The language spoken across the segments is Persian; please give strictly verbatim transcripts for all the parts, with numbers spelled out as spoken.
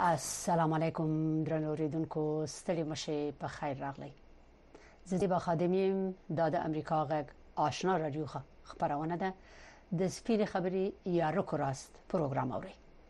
السلام علیکم درنو اوریدونکو ستړي مشه په خیر راغلی. زه دی بخادمیم د امریکا غږ آشنا رادیو خبرونه ده د سپین خبری یا رکو راست پروگرام اوري.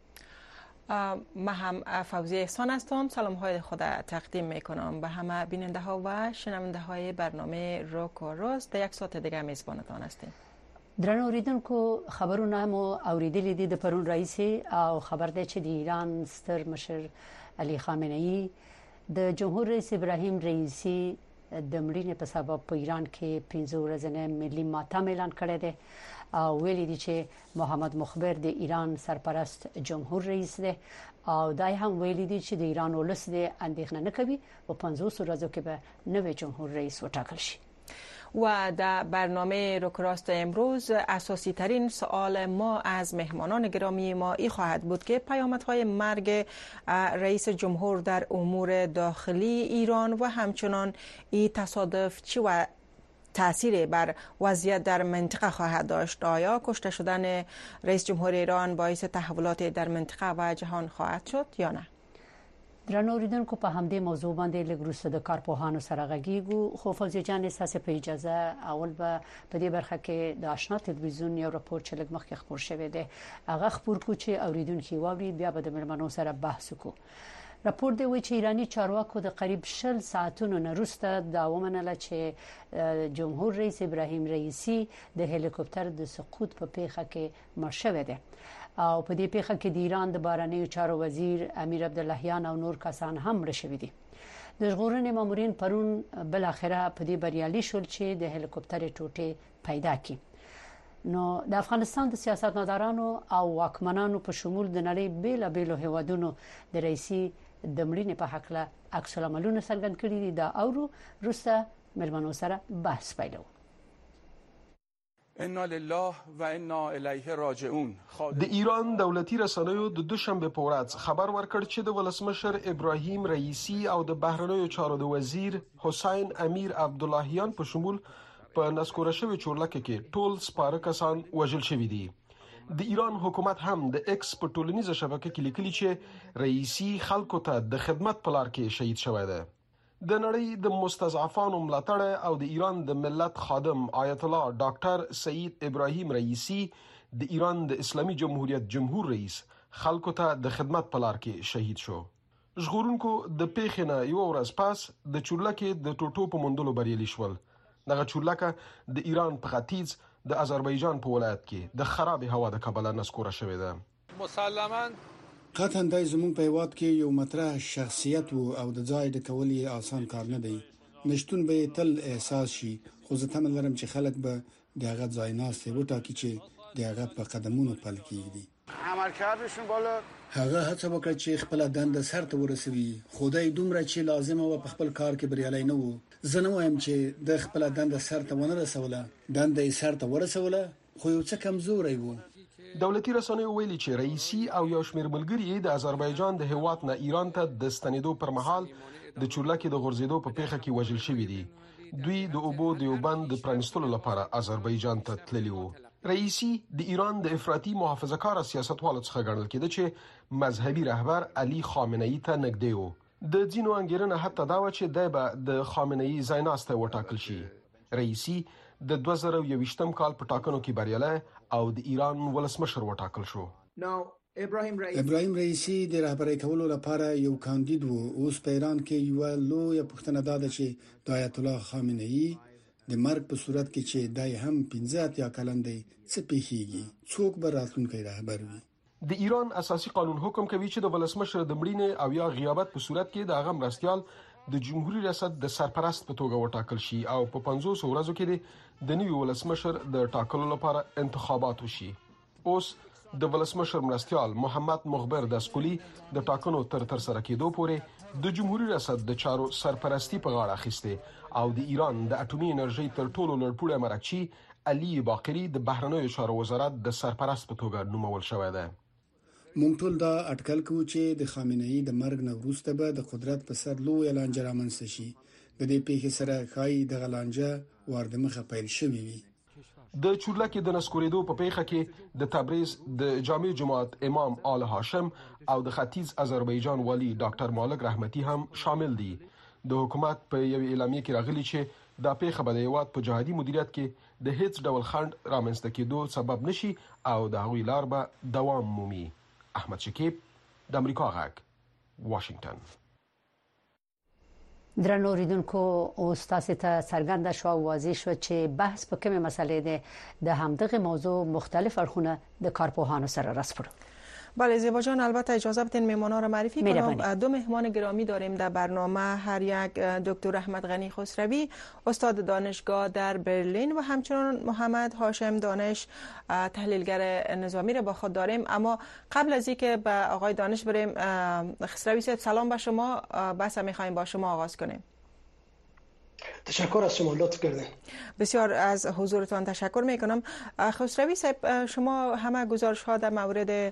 ما هم فوزیه احسان هستم. سلام های خود تقدیم میکنم به همه بیننده ها و شنونده های برنامه رکو راست. در یک ساعت دیگه میزبانتان هستیم. درنو اوریدونکو خبرونه مو اوریدلې دي د پرون رئیس او خبر ده چې د ایران ستر مشر علي خامنه ای د جمهور رئیس ابراهیم رئیسی د مړینې په سبب په ایران کې پنځه ورځې ملي ماتم اعلان کړی دی او ویلي دي چې محمد مخبر د ایران سرپرست جمهور رئیس دی او دای هم ویلي دي چې د ایران ولس د اندېښنه نه کوي او پنځوس ورځو کې به نوې جمهور رئیس وټاکل شي. و در برنامه روکراست امروز اساسی ترین سوال ما از مهمانان گرامی ما ای خواهد بود که پیامدهای مرگ رئیس جمهور در امور داخلی ایران و همچنان این تصادف چی و تأثیر بر وضعیت در منطقه خواهد داشت. آیا کشته شدن رئیس جمهور ایران باعث تحولات در منطقه و جهان خواهد شد یا نه؟ درنو اوریدونکو په همدې موضوع باندې لګروسته د کارپوهانو سره غږیږو. خو فوزي جان اساس په اجازه اول به په دې برخه کې د آشنا تلویزیون یو راپور چې لږ مخکې خبر شوی دی هغه خبر کو چې اوریدونکو واوري بیا به د ملمنو سره بحث وکړو. راپور دی وی چې ایرانی چارواکو د قریب شل ساعتونو نه وروسته دا ومنله چې جمهور رئیس ابراهیم رئیسی د هلیکوپټر د سقوط په پیښه کې مړ شوی دی او په دې پیښه کې د ایران د بهرنیو چارو وزیر امیر عبداللهیان او نور کسان هم مړ شوي دي. د ژغورنې مامورین پرون بل اخره په دې بریالي شول چې د هلیکوپټر ټوټې پیدا کړي. نو د افغانستان د سیاستمدارانو او واکمنانو په شمول د نړۍ بیلابېلو هیوادونو د رئیسي د مړینې په حق له عکس العملونه څرګند کړي دي. دا اورو وروسته ملمنو سره بحث پیلوو. انا لله و انا الیه راجعون. د ایران دولتي رسنیو د دوشنبه په ورځ خبر ورکړ چې د ولسمشر ابراهیم رئیسی او د بهرنیو چارو د وزیر حسین امیر عبداللهیان په شمول په نسکوره شوی چورلکه کې ټول سپاره کسان وژل شوي دي. د ایران حکومت هم د ایکس په ټولنیزه شبکه کې لیکلي چې رئیسی خلکو ته د خدمت په لار کې شهید شوی دی. د نړۍ د مستضعفانو ملاتړ او د ایران د ملت خادم آیت الله ډاکټر سعید ابراهیم رئیسی د ایران د اسلامي جمهوریت جمهور رئیس خلکو ته د خدمت په لار کې شهید شو. ژغورونکو د پیښې نه یو ورځ پس د چورلکه د ټوټو په موندلو بریالي شول. دغه چورلکه د ایران په ختیځ د آذربایجان په ولایت کې د خراب هوا د کبله نسکوره شوې ده. مسلماً قطعاً دای زمون په هیواد کې یو مطرح شخصیت وو او د ځای د کولې آسان کار نه دی. نشټون به تل احساس شي خو زه تمه لرم چې خلک به دغه ځای ناست وټاکي چې دغه په قدمونو پل کېږي. عملکردشون بالا هغه هڅه وکړه چې خپل دنده سرته ورسوي. خدای دومره چې لازم او په خپل کار کې بریالي نه وو. زه نه وایم چې د خپل دنده سرته ونه رسوله. دنده یې سرته ورسوله خو یو څه کمزوري وو. دولتي رسنیو ویلي چې رئیسی او یو شمېر ملګري د آذربایجان د هیواد نه ایران ته د ستنېدو پر مهال د چورلکې د غورځېدو په پیښه کې وژل شوي دي. دوی د اوبو د یو بند د پرانیستلو لپاره آذربایجان ته تللي وو. رئیسی د ایران د افراطي محافظه‌کار سیاستوالو څخه ګڼل کېده چې مذهبي رهبر علي خامنه ای ته نږدې وو. د ځینو انګیرنه حتی دا و چې دی به د خامنه ای ځایناستی وټاکل شي. رئیسی د دوه زره یوویشتم کال په ټاکنو کې بریالی او د ایران ولسمشر وټاکل شو. ابراهیم رئیسی د رهبرۍ کولو لپاره یو کاندید وو. اوس په ایران کې یو لوی پوښتنه ده چې د آیت الله خامنه ای د مرګ په صورت کې چې دای هم پنځه اتیا کلن دی څه پیښیږي. څوک به راتلونکی رهبر وي؟ د ایران اساسي قانون حکم کوي چې د ولسمشر د مړینې او یا غیابت په صورت کې د هغه مرستیال د جمهوریت ریاست د سرپرست په توګه وټاکل شي او په پنځوس ورځو کې د نوي ولسمشر د ټاکلو لپاره انتخابات وشي. اوس د ولسمشر مرستیال محمد مخبر داسکولي د ټاکنو تر تر سره کېدو پورې د جمهوریت ریاست د چارو سرپرستی په غاړه اخیسته او د ایران د اټومي انرژي تر ټولو لوړپوړی مرکچی علي باقری د بهرنیو چارو وزارت د سرپرست په توګه نومول شوی دی. مونږ ټول دا اټکل کوو چې د خامنه ای د مرګ نه وروسته به د قدرت په سر لوی لانجه رامنځته شي. د دې پیښې سره ښایي د لانجه واردمخه پیل شوې وي. د چورلکې د نسکورېدو په پیښه کې د تبریز د جامع جماعت امام آل هاشم او د ختیځ آذربایجان والی ډاکټر مالک رحمتي هم شامل دي. د حکومت په یو اعلامیه کې راغلي چې دا پیښه به د هیواد په جهادي مدیریت کې د هیڅ ډول خنډ رامنځته کېدو سبب نشي او د هغوی لار به دوام مومي. احمد شکیب، د امریکا غږ، واشنگټن. درنو اوریدونکو، اوس تاسو ته څرګنده شو او واضح شو چې بحث په کومه مسلې ده د همدغه موضوع مختلف اړخونه د کارپوهانو سره راسپړو. بله زیبا جان، البته اجازه بدین مهمانا را معرفی کنم. دو مهمان گرامی داریم در برنامه. هر یک دکتر احمد غنی خسروی، استاد دانشگاه در برلین، و همچنین محمد هاشم دانش، تحلیلگر نظامی را با خود داریم. اما قبل از اینکه به آقای دانش بریم، خسروی صاحب سلام به شما. بس میخوایم با شما آغاز کنیم. تشکر از شما، لطف کردین. بسیار از حضورتان تشکر میکنم. خسروی صاحب، شما همه گزارش ها در مورد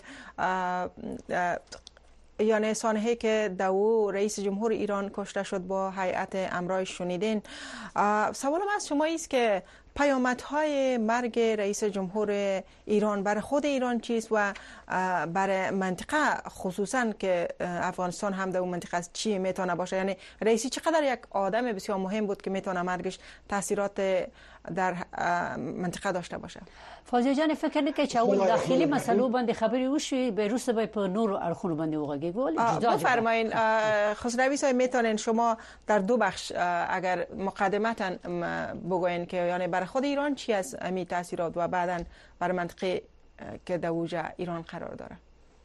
یعنی سانحه که دو رئیس جمهور ایران کشته شد با هیئت امرای شنیدین. سوالم از شما است که پیامدهای مرگ رئیس جمهور ایران برای خود ایران چیست و برای منطقه، خصوصا که افغانستان هم در اون منطقه است، چی میتونه باشه؟ یعنی رئیسی چقدر یک آدم بسیار مهم بود که میتونه مرگش تاثیرات در منطقه داشته باشه؟ فوزیه جان، فکر نکنی که اول داخلی مسئله باندې خبري وشي به روس به په نور اړخونو باندې وغږیږي؟ ولی بفرمایید خسروی صاحب، میتونین شما در دو بخش اگر مقدمتا بگوین که یعنی برای خود ایران چی از امی تاثیرات و بعداً برای منطقه که در اوج ایران قرار داره؟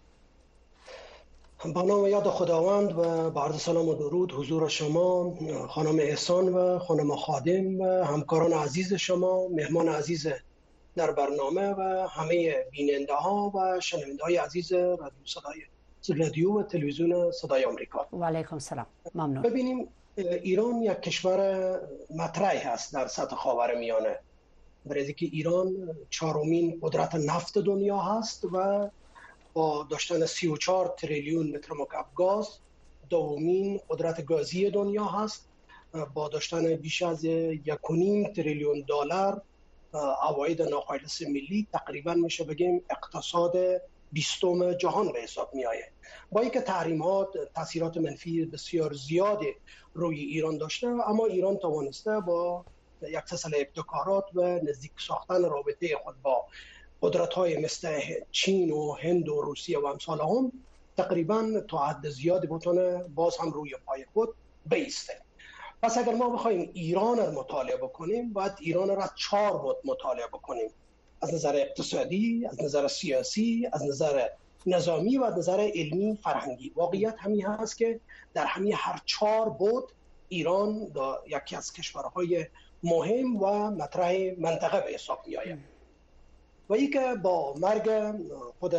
با نام و یاد خداوند و با عرض سلام و درود حضور شما، خانم احسان و خانم خادم و همکاران عزیز شما، مهمان عزیز در برنامه و همه بیننده ها و شنونده های عزیز رادیو صدای رادیو و تلویزیون صدای آمریکا. و علیکم السلام. ممنون. ببینیم، ایران یک کشور مطرح هست در سطح خاورمیانه، برای اینکه ایران چهارمین قدرت نفت دنیا هست و با داشتن سی و چهار تریلیون متر مکعب گاز دومین قدرت گازی دنیا هست، با داشتن بیش از یک و نیم تریلیون دلار عواید ناخالص ملی تقریبا میشه بگیم اقتصاد بیستم جهان به حساب می آید. با اینکه تحریمات تاثیرات منفی بسیار زیادی روی ایران داشته، اما ایران توانسته با یک سلسله ابتکارات و نزدیک ساختن رابطه خود با قدرت‌های مثل چین و هند و روسیه و امثال هم تقریبا تا حد زیادی بتونه باز هم روی پای خود بایسته. پس اگر ما بخوایم ایران رو مطالعه بکنیم، باید ایران رو از چهار بود مطالعه بکنیم: از نظر اقتصادی، از نظر سیاسی، از نظر نظامی و از نظر علمی فرهنگی. واقعیت همین هست که در همین هر چهار بود ایران یکی از کشورهای مهم و مطرح منطقه به حساب می آید. و ای که با مرگ خود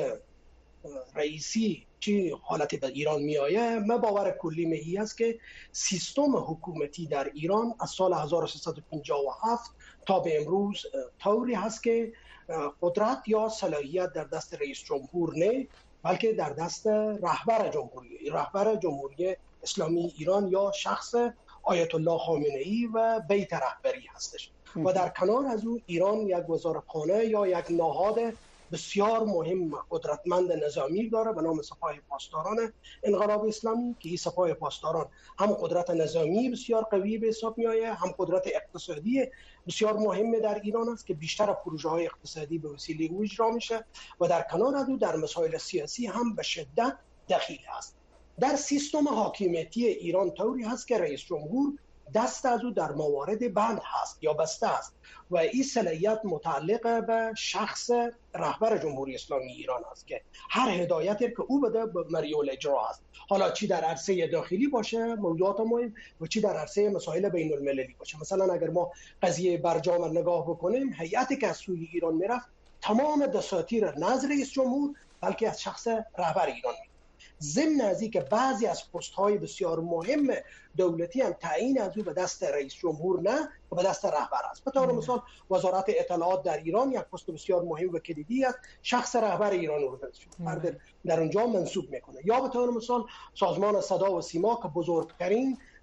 رئیسی چی حالتی به ایران می آید، من باور کلی می است که سیستم حکومتی در ایران از سال هزار و سیصد و پنجاه و هفت تا به امروز طوری هست که قدرت یا صلاحیت در دست رئیس جمهور نه، بلکه در دست رهبر جمهوری رهبر جمهوری اسلامی ایران یا شخص آیت الله خامنه ای و بیت رهبری هستش. و در کنار از او ایران یک وزارتخانه یا یک نهاد بسیار مهم قدرتمند نظامی داره به نام سپاه پاسداران انقلاب اسلامی، که این سپاه پاسداران هم قدرت نظامی بسیار قوی به حساب می آید، هم قدرت اقتصادی بسیار مهم در ایران است که بیشتر پروژه های اقتصادی به وسیله او اجرا میشه و در کنار از او در مسائل سیاسی هم به شدت دخیل است. در سیستم حاکمیتی ایران طوری هست که رئیس جمهور دست از او در موارد بند هست یا بسته است و این صلاحیت متعلق به شخص رهبر جمهوری اسلامی ایران است که هر هدایتی که او بده به مریول اجرا است، حالا چی در عرصه داخلی باشه موضوعات مهم و چی در عرصه مسائل بین المللی باشه. مثلا اگر ما قضیه برجام رو نگاه بکنیم، هیئتی که از سوی ایران میرفت تمام دساتیر نه از رئیس جمهور بلکه از شخص رهبر ایران می. ضمن از این که بعضی از پست‌های بسیار مهم دولتی هم تعیین از او به دست رئیس جمهور نه و به دست رهبر است. به طور مثال وزارت اطلاعات در ایران یک پست بسیار مهم و کلیدی است، شخص رهبر ایران رو فرد در اونجا منصوب میکنه. یا به طور مثال سازمان صدا و سیما که بزرگترین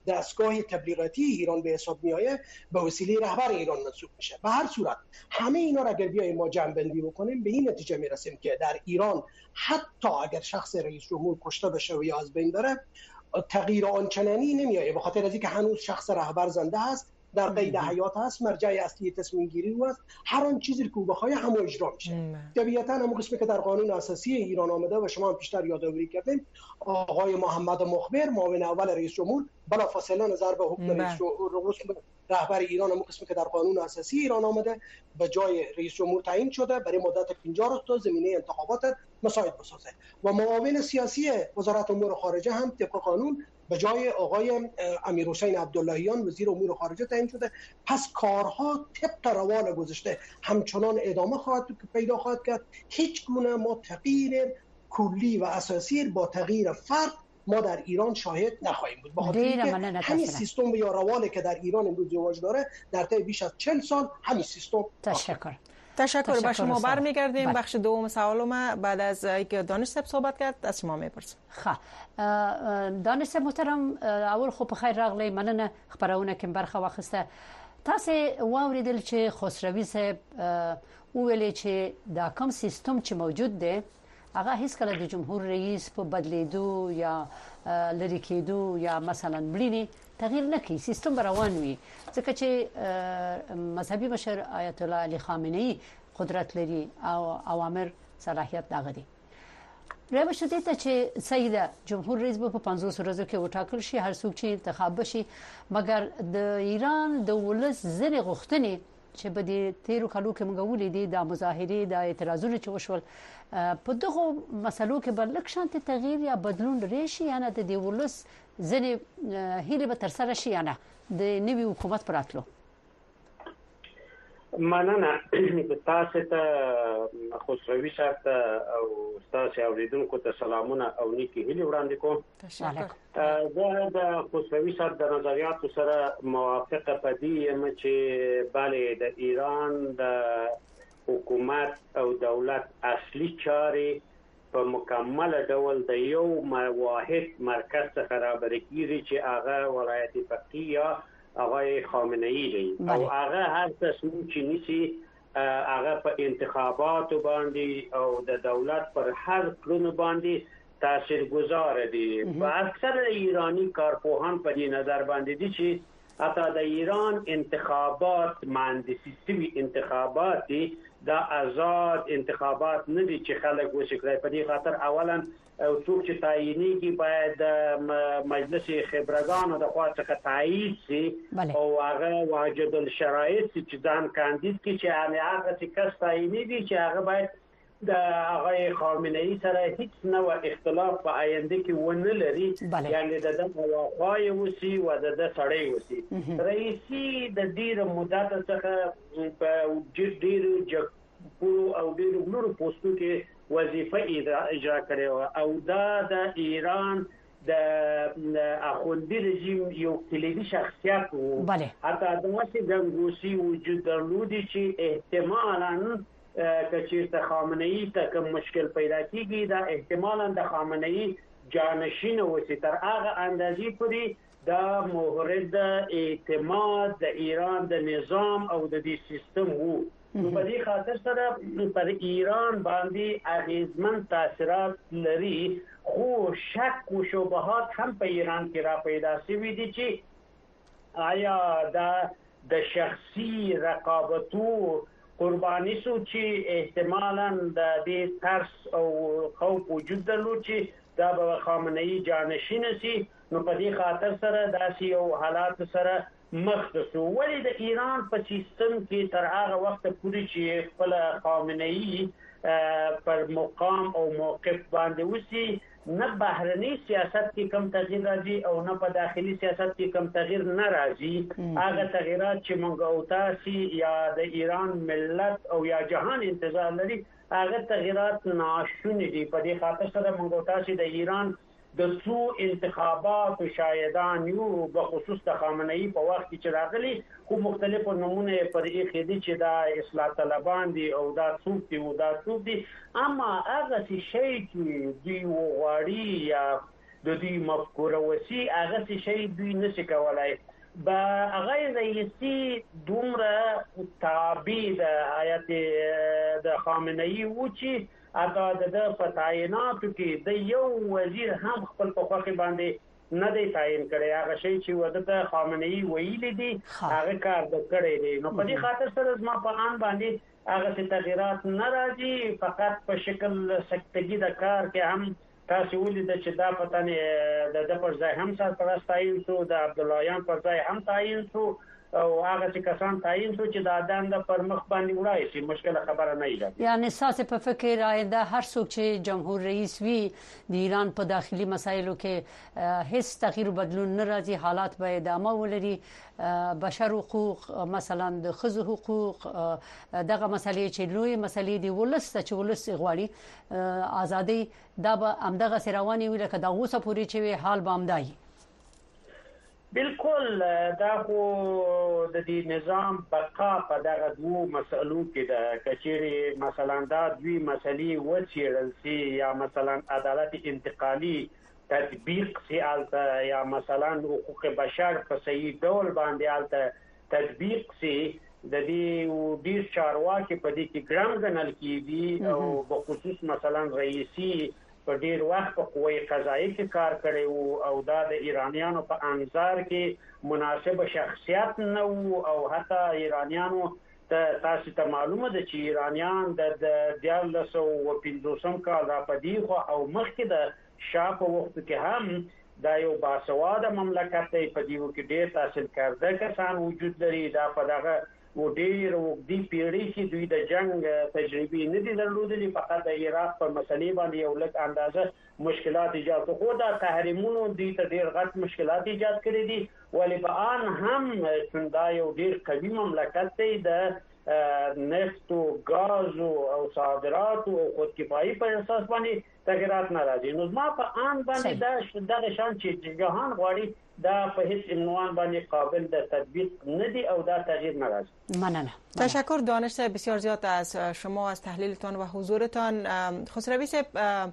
دستگاه تبلیغاتی ایران به حساب میآید به وسیله رهبر ایران منصوب میشه. به هر صورت همه اینا را اگر بیایم ما جمع بندی بکنیم به این نتیجه میرسیم که در ایران حتی اگر شخص رئیس جمهور کشته بشه و یا از بین بره تغییر آنچنانی نمیآید، به خاطر از اینکه هنوز شخص رهبر زنده است، در قید حیات هست، مرجع اصلی تصمیم گیری او است، هر آن چیزی که او بخواد همون اجرا میشه. طبیعتا همون قسمی که در قانون اساسی ایران آمده و شما هم پیشتر یادآوری کردیم، آقای محمد مخبر معاون اول رئیس جمهور بلافاصله نظر به حکم رئیس رهبر ایران همون قسمی که در قانون اساسی ایران آمده به جای رئیس جمهور تعیین شده برای مدت پنجاه روز تا زمینه انتخابات مساعد بسازه و معاون سیاسی وزارت امور خارجه هم طبق قانون به جای آقای امیرحسین عبداللهیان وزیر امور خارجه تعیین شده. پس کارها طبق روال گذشته همچنان ادامه خواهد پیدا خواهد کرد. هیچ گونه ما تغییر کلی و اساسی با تغییر فرد ما در ایران شاهد نخواهیم بود. بخاطر اینکه همین سیستم یا روالی که در ایران امروز رواج داره در طی بیش از چهل سال همین سیستم. تشکر. تشکر. به شما برمیگردیم. بخش دوم سوالم بعد از اینکه دانش صاحب صحبت کرد از شما میپرسم. خب دانش صاحب محترم، اول خو په خیر راغلی، مننه خبرونه کې برخه واخسته. تاسو واوریدل چې خسروی صاحب ویل چې دا کوم سیستم چې موجود دی هغه هیڅ کله د جمهور رئیس په بدلیدو یا لری کېدو یا مثلا بلینی تغییر نه کوي، سیستم روان وي، ځکه چې مذهبي مشر آیت الله علی خامنه‌ای قدرت لري او اوامر صلاحیت دغه دي. رابطه شته ته چې سیده جمهور رئیس په پنځوس ورځو کې وټاکل شي، هر څوک چې انتخاب شي، مګر د ایران د ولس ځنې غوښتنې چې په دې تیرو کالو کې موږ ولیدې د مظاهرې د اعتراضونو چې وشول په دغه مسلو کې بل لک شانت تغییر یا بدلون راشي، یا نه د دې ولس ځنې هیله به تر سره شي یا نه د نوي حکومت پراتلو. مننه تاسو ته خسروی صاحب ته او تاسو اوریدونکو ته سلامونه او نیکی هیله وړاندې کوم. زه د خسروی صاحب د نظریاتو سره موافقه پدې یم چې bale د ایران د حکومت او دولت اصلي چارې په مکمل ډول د یو واحد مرکز څخه رابطه کیږي چې هغه ولایت فقیه آقای خامنه‌ای دی او هغه هر تصمیم چې نیسی هغه په انتخاباتو باندې او د دولت پر هر کړنو باندې تاثیرگذار دي. و اکثر ایرانی کارپوهان په دې نظر باندې دي چې حتی د ایران انتخابات مهندسی سوي انتخابات دي، دا آزاد انتخابات نه دي چې خلک وشکړي. په دې خاطر اولا او څوک چې تعیینېږي باید مجلس خبرګانو د خوا څخه تایید شي او هغه واجد الشرایط چې ځان کاندید کی چې هغه چې کس تعیینېږي چې هغه باید د هغه خامنه‌ای سره هیڅ نوع اختلاف په آینده کې ونه لري، یعنی د دغه خواي وسی و د سړی وسی. رئیسی د ډیر مدت څخه په ډیر جګپو او ډیر نورو پوسټو کې وظیفه اجرا کړې او دا د ایران د اخوندي رژیم یو کلیدي شخصیت وو. حتی داسې ګنګوسي وجود درلودي چې احتمالاً کچیرته خامنه‌ای ته کوم مشکل پیدا کیږي دا احتمالاً د خامنه‌ای جانشین وسی تر هغه اندازې پورې دا مورد اعتماد د ایران د نظام او د دې سیستم وو. په دې خاطر سره پر ایران باندې اغیزمن تاثیرات لري، خو شک او شبهات هم په ایران کې را پیدا شوي دي چې آیا دا د شخصي رقابتو قربانی سو چې احتمالاً د دې ترس او خوف وجود درلود چې دا به خامنه‌ای جانشین شي. نو په دې خاطر سره داسې یو حالات سره مخ شو. ولی د ایران په سیستم کې تر هغه وخت پورې چې خپل خامنه‌ای پر مقام او موقف باندې وسی، نه بهرنی سیاست کې کم تغییر راځي او نه په داخلي سیاست کې کم تغییر نه راځي. هغه تغیرات چې مونږ او تاسو یا د ایران ملت او یا جهان انتظار لري هغه تغیرات ناشونی دي. په دې خاطر سره مونږ او تاسو د ایران د څو انتخابات شاهدان یو به خصوص د خامنه‌ای په وخت کې راغلي، خو مختلفو نمونه پر یې خېدي چې دا اصلاح طلبان دي او دا څوک دي او دا څوک دي. اما هغه شی چې دی وغواړي یا د دوی مفکوره وسی هغه شی دوی نشي کولای. با آقای رئیسی دومره تابع د آیت د خامنه ای و چې اته د پتایناتو کې د یو وزیر هم خپل په خوخه باندې نه دی تعین کړی. هغه شی چې ودته خامنه ای ویل دي هغه کار د کړی دی. نو په دې خاطر سره ما په ان باندې هغه تغیرات نه راځي، فقط په شکل سکتګي د کار کې هم تاسو ولید چې دا پتانه د د پر ځای هم سرپرست تعین شو، د عبداللهیان پر ځای هم تعین شو او هغه چې کسان تعین شو چې دا دنده پر مخ باندې وړای شي مشکل خبره نه ایجاد. یعنی اساس په فکر آینده هر څوک چې جمهور رئیس وي د ایران په داخلي مسایلو کې هیڅ تغییر بدلون نه راځي، حالات به ادامه ولري. بشر حقوق مثلا د ښځو حقوق دغه مسلې چې لوی مسلې دی ولست چې ولست غواړي ازادي دا به همدغه سرواني ویل کده اوسه پوری چې حال به همدای. بالکل دا خو د دې نظام بقا په دغه دوه مسلو کې د کچېری مثلا دا دوی مسلې وچیرل سي یا مثلا عدالت انتقالي تطبیق سي الته یا مثلا حقوق بشر په صحیح ډول باندې الته تطبیق سي د دې ډیر چارواکي په دې کې ګرام غنل کیږي او په خصوص مثلا رئیسی په ډیر وخت په قوی قضایي کې کار کړی او دا د ایرانیانو په انظار کې مناسب شخصیت نه او حتی ایرانیانو ته تاسو ته معلومه ده چې ایرانیان د دیارلس او پنځوسم کال را پدې خو او مخکې د شاه په وخت کې هم دا یو باسواده مملکت دی، په دې کې ډیر تحصیل کرده کسان وجود لري. دا په دغه و ډیر وګړي پیړۍ کې دوی د جنگ تجربه نه دي درلودلې، فقط د عراق په مسلې باندې یو لږ اندازه مشکلات ایجاد خو دا تحریمونو دوی ته ډیر غټ مشکلات ایجاد کړي دي. ولی په ان هم څنګه یو ډیر قوي مملکت دی د نفت او غاز او صادرات او خودکفایي په اساس باندې تغیرات ناراضي. نو ما په ان باندې دا د شان چې جهان غواړي دا په هیڅ عنوان باندې قابل د تطبیق نه دی او دا تغییر ناراضي. ممنونم. تشکر دانش بسیار زیاد از شما، از تحلیلتان و حضورتان. خسروی صاحب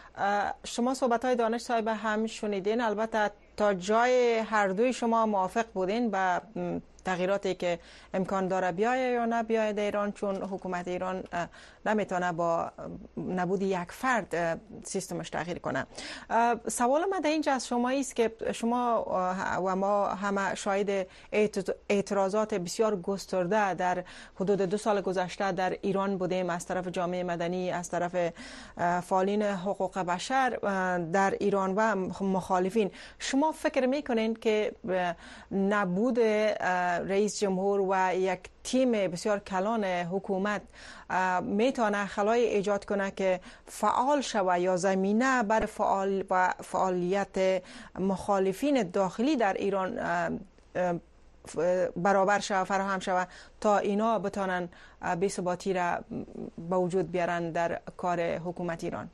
شما صحبت‌های دانش صاحب هم شنیدین، البته تا جای هر دوی شما موافق بودین با تغییراتی که امکان داره بیایه یا نه بیایه در ایران، چون حکومت ایران نمیتونه با نبود یک فرد سیستمش تغییر کنه. سوال من در اینجا از شما است که شما و ما همه شاهد اعتراضات بسیار گسترده در حدود دو سال گذشته در ایران بودیم از طرف جامعه مدنی، از طرف فعالین حقوق بشر در ایران و مخالفین. شما فکر میکنین که نبود رئیس جمهور و یک تیم بسیار کلان حکومت میتونه خلای ایجاد کنه که فعال شوه یا زمینه بر فعال و فعالیت مخالفین داخلی در ایران برابر شوه، فراهم شوه تا اینا بتانن بی‌ثباتی را به وجود بیارن در کار حکومت ایران؟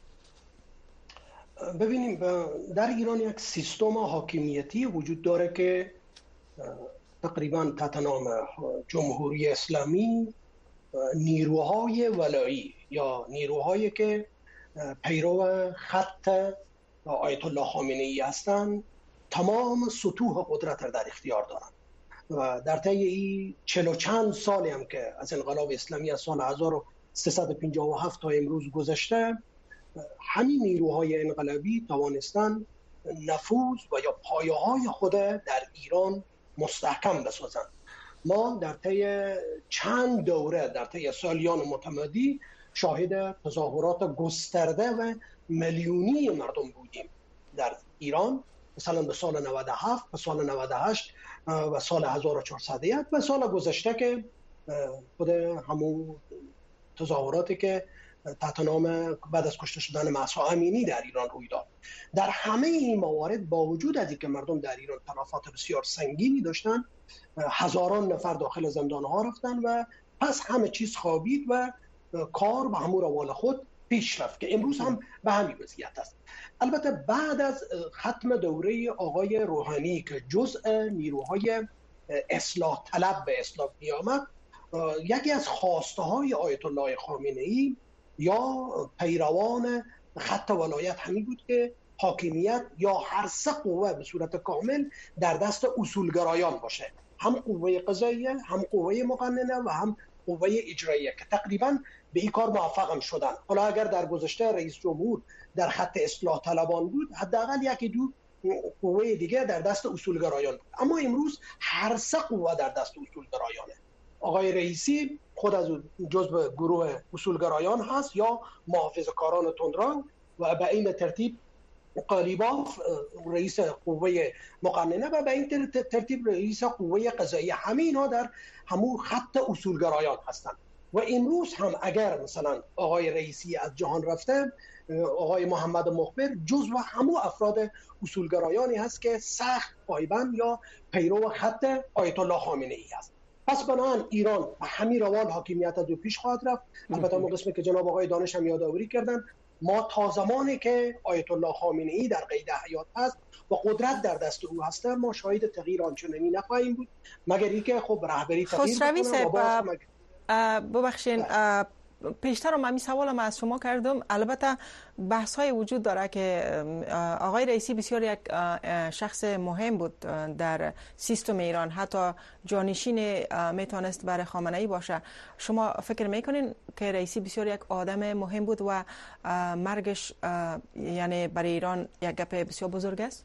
ببینیم در ایران یک سیستم حاکمیتی وجود داره که تقریبا تحت نام جمهوری اسلامی نیروهای ولایی یا نیروهایی که پیرو خط آیت الله خامنه ای هستند تمام سطوح قدرت را در اختیار دارند و در طی این چهل و چند سالی هم که از انقلاب اسلامی از سال هزار و سیصد و پنجاه و هفت تا امروز گذشته، همین نیروهای انقلابی توانستند نفوذ و یا پایه‌های خود در ایران مستحکم بسازند. ما در طی چند دوره در طی سالیان متمادی شاهد تظاهرات گسترده و میلیونی مردم بودیم در ایران، مثلا به سال نود و هفت، به سال نود و هشت و سال هزار و چهارصد و یک و سال گذشته که خود همون تظاهراتی که تحت نام بعد از کشته شدن مهسا امینی در ایران روی داد. در همه این موارد با وجود از اینکه مردم در ایران تلفات بسیار سنگینی داشتن، هزاران نفر داخل زندان‌ها رفتن و پس همه چیز خوابید و کار به همون روال خود پیش رفت که امروز هم به همین وضعیت است. البته بعد از ختم دوره آقای روحانی که جزء نیروهای اصلاح طلب به اصلاح می‌آمد، یکی از خواسته های آیت الله خامنه ای یا پیروان خط ولایت همین بود که حاکمیت یا هر سه قوه به صورت کامل در دست اصولگرایان باشه، هم قوه قضاییه، هم قوه مقننه و هم قوه اجراییه که تقریبا به این کار موفق هم شدن. حالا اگر در گذشته رئیس جمهور در خط اصلاح طلبان بود، حداقل یکی دو قوه دیگه در دست اصولگرایان بود، اما امروز هر سه قوه در دست اصولگرایانه. آقای رئیسی خود از جزو گروه اصولگرایان هست یا محافظه‌کاران تندرو و به این ترتیب قالیباف رئیس قوه مقننه و به این ترتیب رئیس قوه قضاییه، همه اینا در همون خط اصولگرایان هستند. و امروز هم اگر مثلا آقای رئیسی از جهان رفته، آقای محمد مخبر جزو همون افراد اصولگرایانی هست که سخت پایبند یا پیرو خط آیت الله خامنه ای است. پس بنابراین ایران به همین روال حاکمیت از او پیش خواهد رفت. البته اون قسمی که جناب آقای دانش هم یادآوری کردن، ما تا زمانی که آیت الله خامنه ای در قید حیات هست و قدرت در دست او هست، ما شاهد تغییر آنچنانی نخواهیم بود، مگر اینکه خب رهبری تغییر بکنه. ببخشین پیشتر هم همین سوالم از شما کردم. البته بحث های وجود داره که آقای رئیسی بسیار یک شخص مهم بود در سیستم ایران، حتی جانشین میتونست برای خامنه ای باشه. شما فکر میکنین که رئیسی بسیار یک آدم مهم بود و مرگش یعنی برای ایران یک گپ بسیار بزرگ است؟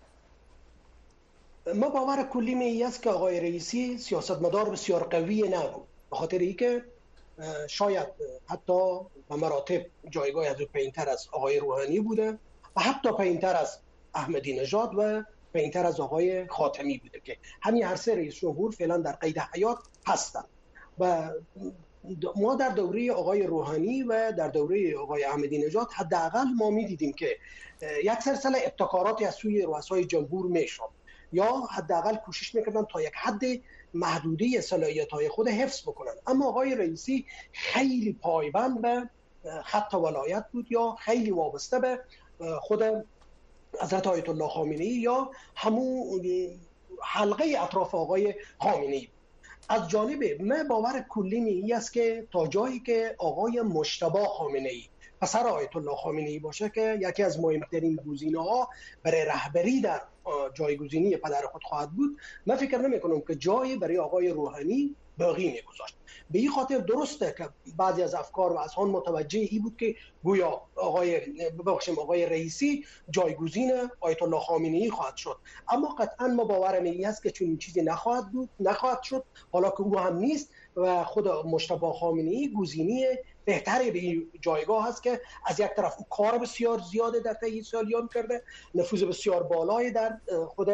ما باور کلی می است که آقای رئیسی سیاستمدار بسیار قوی نبود، به خاطر اینکه شاید حتی به مراتب جایگاه از او پایین‌تر از آقای روحانی بوده و حتی پایین‌تر از احمدی نژاد و پایین‌تر از آقای خاتمی بوده که همین هر سه رئیس جمهور فعلا در قید حیات هستند. و ما در دوره آقای روحانی و در دوره آقای احمدی نژاد حداقل ما می‌دیدیم که یک سلسله ابتکاراتی از سوی رؤسای جمهور میشد یا حداقل کوشش می‌کردن تا یک حد محدوده صلاحیت‌های خود حفظ بکنن. اما آقای رئیسی خیلی پایبند به خط ولایت بود یا خیلی وابسته به خود حضرت آیت الله خامنه‌ای یا همون حلقه اطراف آقای خامنه‌ای. از جانب من باور کلی می است که تا جایی که آقای مجتبی خامنه‌ای پسر آیت الله خامنه‌ای باشه که یکی از مهمترین گزینه‌ها برای رهبری در جایگزینی پدر خود خواهد بود، من فکر نمی کنم که جایی برای آقای روحانی باقی میگذاشت. به این خاطر درسته که بعضی از افکار و اذهان متوجه ای بود که گویا آقای ببخشیم آقای رئیسی جایگزین آیت الله خامنه‌ای خواهد شد، اما قطعا ما باورم این است که چنین چیزی نخواهد بود نخواهد شد، حالا که او هم نیست و خود مجتبی خامنه‌ای گزینه بهتری به این جایگاه هست که از یک طرف او کار بسیار زیاده در طی سالیان کرده، نفوذ بسیار بالایی در خود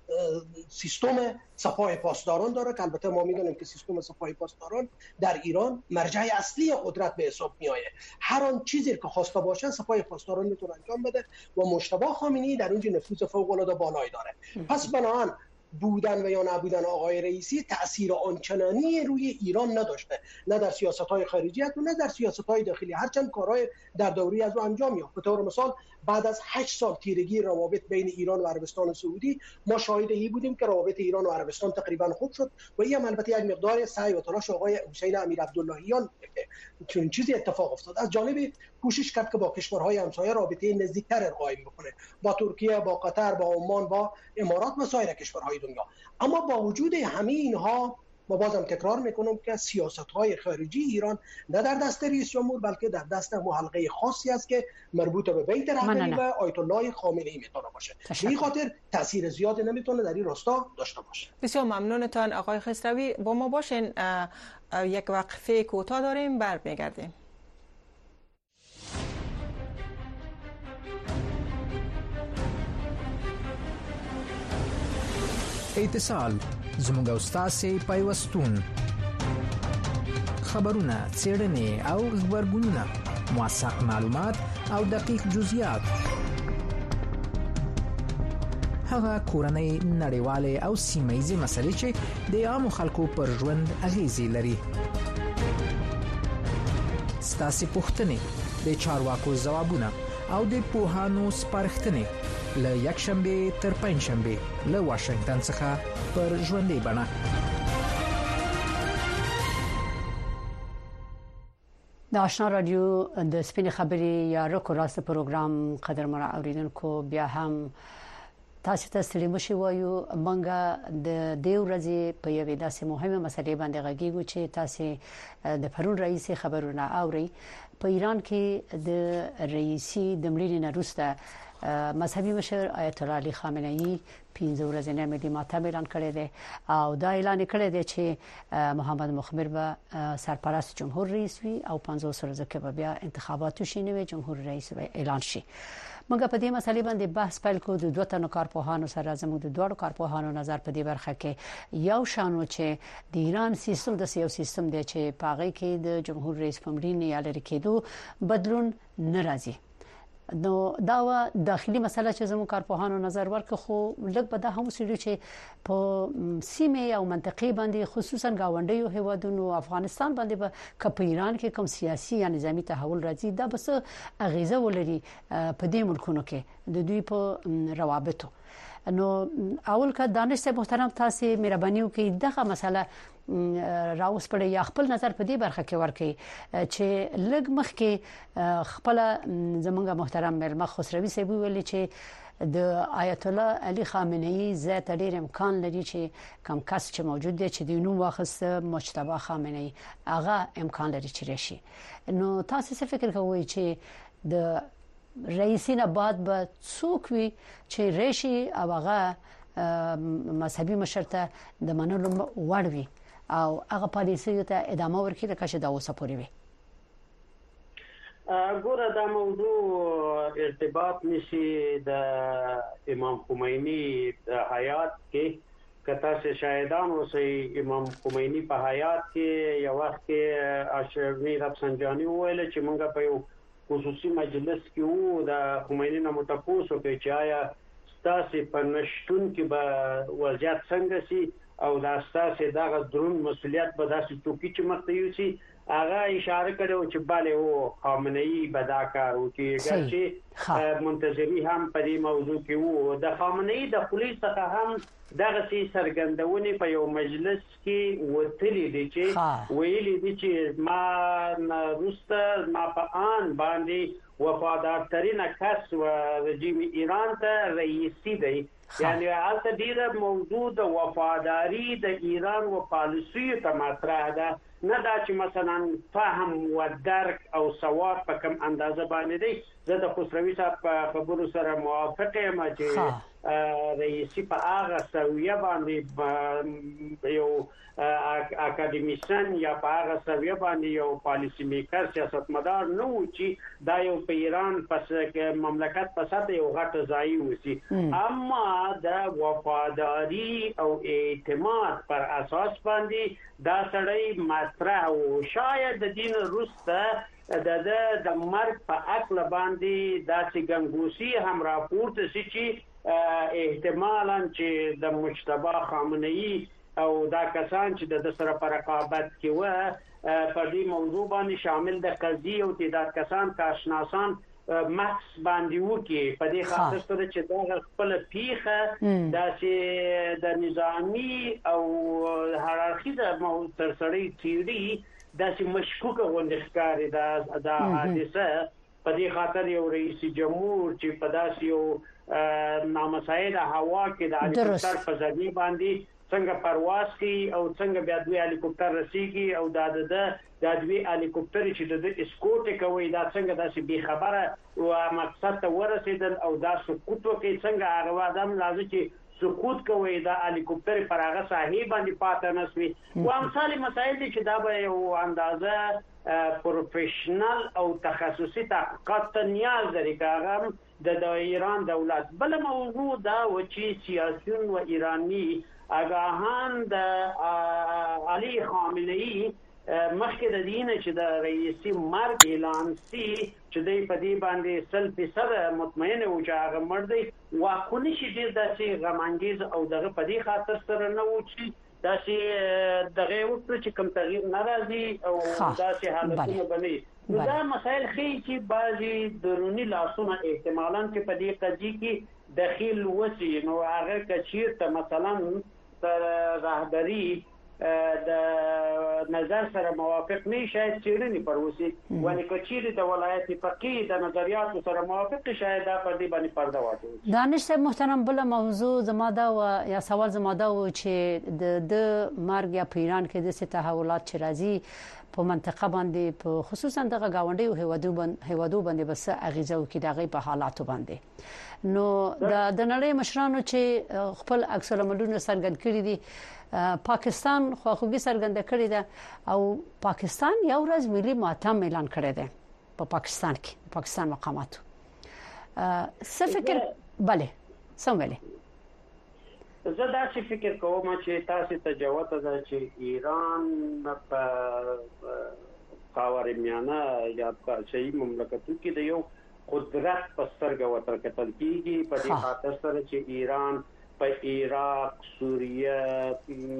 سیستم سپاه پاسداران داره که البته ما میدونیم که سیستم سپاه پاسداران در ایران مرجع اصلی قدرت به حساب میآید. هر آن چیزی که خواسته باشه سپاه پاسداران میتونه انجام بده و مجتبی خامنه‌ای در اونجا نفوذ فوق العاده بالایی داره. پس بنابراین بودن و یا نبودن آقای رئیسی تأثیر آنچنانی روی ایران نداشته، نه در سیاست‌های خارجی و نه در سیاست‌های داخلی، هرچند کارهای در دوره از او انجام یافت. به طور مثال بعد از هشت سال تیرگی روابط بین ایران و عربستان سعودی ما شاهد این بودیم که روابط ایران و عربستان تقریبا خوب شد و این هم البته یک مقدار سعی و تلاش آقای حسین امیر عبداللهیان چون چیزی اتفاق افتاد. از جانب کوشش کرد که با کشورهای همسایه رابطه نزدیکتر قائم بکنه، با ترکیه، با قطر، با عمان، با امارات و سایر کشورهای دنیا. اما با وجود همه اینها ما بازم تکرار میکنم که سیاست‌های خارجی ایران نه در دست رئیس جمهور بلکه در دست حلقه خاصی است که مربوط به بیت رهبری و آیت الله خامنه‌ای میتونه باشه. به این خاطر تاثیر زیادی نمیتونه در این راستا داشته باشه. بسیار ممنونتان آقای خسروی. با ما باشین، یک وقفه کوتاه داریم، برمیگردیم. اتصال زموږ او ستاسې پیوستون، خبرونه، څېړنې او غبرګونونه، موثق معلومات او دقیق جزئیات، هغه کورنۍ، نړیوالې او سیمه‌ییزې مسلې چې د عامو خلکو پر ژوند اغېزې لري. ستاسې پوښتنې، د چارواکو ځوابونه او د پوهانو سپارښتنې له یک شنبه تر پنځ شنبه له واشنگټن څخه پر ژوندۍ بڼه. د آشنا رادیو د سپین خبري یا رکو راست پروګرام قدرمن اوریدونکو بیا هم تاسو ته ستړي مشي وایو مونږه د دې ورځې په یوه داسې مهمه مسلې باندې غږیږو چې تاسو د پرون رئیس خبرونه اوري په ایران کې د رئیسي د مړینې نه وروسته مذهبي مشر آیت الله علي خامنه ای پنځه ورځې ملي ماتم اعلان کړی دی او دا اعلان کړی دی چې محمد مخبر به سرپرست جمهور رئیس وي او پنځوس ورځې کې به بیا انتخابات وشي نوی جمهور رئیس اعلان شي. موږ په دې مسلې باندې بحث پیل کوو د دوه تنو کارپوهانو سره زموږ د دوه کارپوهانو نظر په دې برخه کې یو شانو چې د ایران سیستم د سیاسي سیستم دی چې پاغي کې د جمهور رئیس پمرینې یا لري کېدو بدلون ناراضي. نو دا و داخلي مسله چې زموږ کارپوهانو نظر ورکړي خو لږ به دا هم سړي چې په سیمه او منطقې باندې خصوصا گاونډیو هیوادونو افغانستان باندې به کپ ایران کې کوم سیاسي یا نظامی تحول راځي دا بس اغیزه ولري په دې ملکونو کې د دوی په روابطو. نو اول کا دانش صاحب محترم تاسو مهرباني وکړئ دغه مسله راوس پړې یا خپل نظر په دې برخه کې ورکړي چې لږ مخ کې خپل زمونږ محترم ملمخ خسروی صاحب ویلي چې د آیت الله علي خامنه ای ذات ډیر امکان لري چې کم کس چې موجود دی چې د نوم واخسته مجتبی خامنه ای هغه امکان لري چې راشي. نو تاسو څه فکر کوئ چې د رئیسین بعد به څوک وي چې راشي او هغه مذهبي مشرته د منلو وړ وي او هغه پالیسي ته ادامه ورکړي لکه چې دا اوسه پورې وي؟ ګوره دا موضوع ارتباط نشي د امام خمینی د حیات کې کته چې شاهدان اوسې امام خمینی په حیات کې یو وخت کې اشرفی رفسنجانی ویل چې موږ په یو خصوصي مجلس کې وو د خمینی نه متپوسو کې چې آیا ستاسو په نشټون کې به وضعیت څنګه سي او دا ستاسو دغه درون مسولیت به داسې توکي چې مخته یوسي هغه اشاره کړو چې bale وو خامنه ای بداکار او چې چې منتظری هم په دې موضوع کې وو د خامنه ای د پولیس څخه هم دغه سي سرګندونې په یو مجلس کې وتلې دي چې ویلي دي چې ما روسته ما په ان باندې وفادار ترين کس و رژیم ایران ته رئیسی دی یعنی حالت ډیره موجود وفاداری د ایران و پالیسي ته مطرح ده نه دا چې مثلا فهم و درک او سواد په کم اندازه باندې دی. زه د خسروی صاحب په خبرو سره موافق یم چې رئیسی په هغه سویه باندې یو اکاډمیشن یا په هغه سویه باندې یو پالیسی میکر سیاستمدار نه و چې دا یو په ایران پس مملکت په ساته یو غټ ځای وسی اما د وفاداری او اعتماد پر اساس باندې دا سړی مطرح او شاید د دین روسته د د مرګ په عقل باندې داسې ګنګوسی هم راپورته شي چې احتمالاً چې د مجتبی خامنه ای او دا کسان چې د سره پر رقابت کې و په دې موضوع باندې شامل د قضیه او تعداد کسان کاشناسان ماکس باندې وکي په دې خاطر سره چې دا خپل پیخه داسې د نظامی او هرارخي د ترسړی تیوري داسې مشکوکه غونډه ښکاري دا دا حادثه په دې خاطر یو رئیس جمهور چې په داسې یو نامساعده هوا کې د هلیکوپټر په ځای باندې څنګه پرواز کوي او څنګه بیا دوی هلیکوپټر رسیږي او دا د د دوی هلیکوپټر چې د اسکوټ کوي دا څنګه داسې بي خبره او مقصد ته ورسېدل او دا سقوط کوي څنګه هغه آدم لازم چې سقوط کوي دا هلیکوپټر پر هغه ساحې باندې پاتې نسوي او امثال مسایل چې دا به یو اندازه پروفیشنل او تخصصي تحقیقات ته نیاز لري کاغم د ایران دولت. بل موضوع دا و چې سیاسيون و ایرانی اگاهان د علي خامنه ای مخکې د دین چې د رئیسي مرګ اعلان سي چې د په دې باندې سل فیصد مطمئن او چې هغه مړ دی واکونی شي د داسې غمانګیز او دغه په دې خاطر سره نه و چې داسې دغه وکړي چې کوم تغییر ناراضي او داسې حالتونه بني. نو دا مسائل خي چې بعضي درونی لاسونه احتمالاً چې په دې قضیه کې داخل وسی نو هغه کچیر ته مثلا تر رهبری د نظر سره موافق نه شاید چیرې پر وسی ونی کچیر د ولایت فقيه د نظریات سره موافق شاید په دې باندې پرده واچوي. دانش صاحب محترم، بل موضوع زما دا و یا سوال زما دا و چې د د مرګ یا په ایران کې د تحولات چې راځي په منطقه باندې په خصوصا دغه گاونډي او هیوادو باندې هیوادو باندې بس اغیزه وکړي دغه په حالاتو باندې. نو د د نړۍ مشرانو چې خپل عکس العملونه څرګند کړي دي، پاکستان خواخوږي څرګنده کړې ده او پاکستان یو ورځ ملي ماتم اعلان کړی دی په پاکستان کې پاکستان مقاماتو. څه فکر بله سموله زه دا چې فکر کوم چې تاسو ته جواب ده چې ایران په خاورمیانه یا په شي مملکتو کې د یو قدرت په سترګه وتر کتل کیږي په دې خاطر سره چې ایران په عراق، سوریه،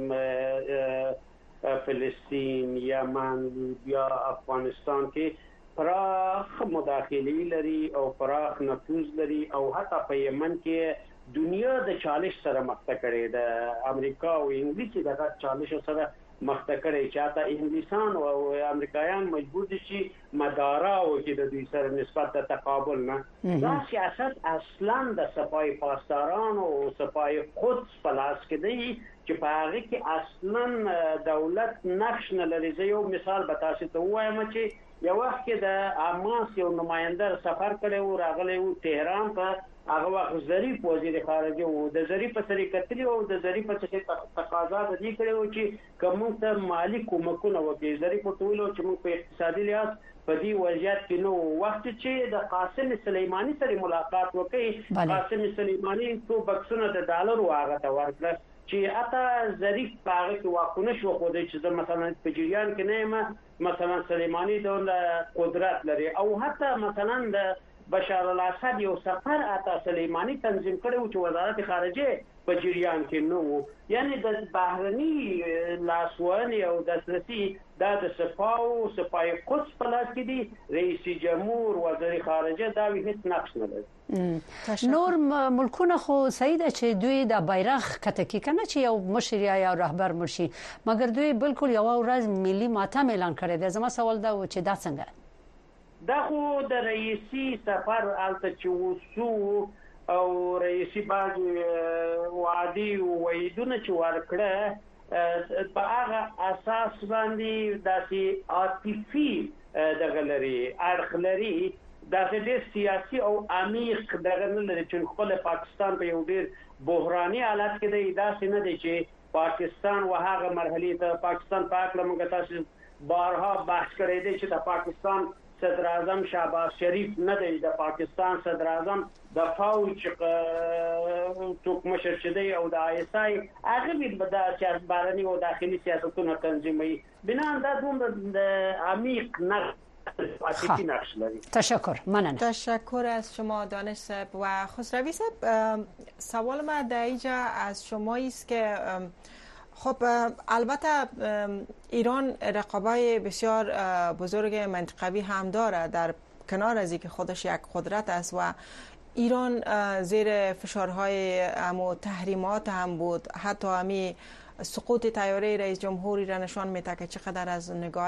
فلسطین، یمن یا افغانستان کې پراخ مداخله لري او پراخ نفوذ لري او حتی په یمن کې دنیا د چالش سره مخ کړي د امریکا او انګلیس دغه چالش سره مخ کړي چې حتی انګلیسان او امریکایان مجبور دي چې مدارا او چې د دوی سره نسبت د تقابل نه دا سیاست اصلا د صفای پاسداران او صفای قدس پلاس کې دی چې په هغه کې اصلا دولت نقش نه لري. یو مثال به تاسو ته وایم چې یو وخت کې د حماس یو نماینده سفر کړی و راغلی و تهران په هغه وخت ظریف وزیر خارجه و د ظریف په سره کتلی او د ظریف په څخه تقاضا د دې کړو چې کوم ته مالی کومکونه وکړي. ظریف په ټولو چې موږ په اقتصادي لحاظ په دې وضعیت کې نو وخت چې د قاسم سلیمانی سره ملاقات وکړي قاسم سلیمانی تو بکسونه د ډالر واغه ته ورکړه چې اته ظریف هغه کې واکونه شو خو د چې مثلا په جریان کې نه ما مثلا سلیمانی د قدرت لري او حتی مثلا د بشار الاسد یو سفر اته سلیمانی تنظیم کړو چې وزارت خارجه په جریان کې نو یعنی د بهرني لاسوهنې او دسترسي د صفاو صفای قدس په لاس کې دي. رئیس جمهور وزیر خارجه دا هیڅ نقش نه لري. نور ملکونه خو سید چې دوی د بیرغ کتکی کنه چې یو مشر یا رهبر مرشي مګر دوی بالکل یو ورځ ملي ماتم اعلان کړی دی. زما سوال دا و چې دا څنګه دا خو د رئیسی سفر الته چې وسو او رئیسی باج وعدي وعیدونه چې ورکړه په هغه اساس باندې داسې عاطفي دغه لري اړخ لري داسې ډېر سیاسي او عمیق دغه نه لري چې خپل پاکستان په یو ډېر بحراني حالت کې دی. داسې نه دی چې پاکستان و هغه مرحله ته پاکستان پاک لمغه تاسو بارها بحث کړی دی چې د پاکستان صدر اعظم شهباز شریف نه دی د پاکستان صدر اعظم د فوج څوک مشر چې دی او د آی اس آی هغه به د سیاست بارني او داخلي سیاستونو تنظیمي بنا دا دوم د عمیق نقش لري. تشکر ممنون. تشکر از شما دانش صاحب و خسروی صاحب. سوال ما در اینجا از شما است که خب البته ایران رقابای بسیار بزرگ منطقوی هم داره در کنار از اینکه خودش یک قدرت است و ایران زیر فشارهای امو تحریمات هم بود. حتی همی سقوط طیاره رئیس جمهوری را نشان میده که چقدر از نگاه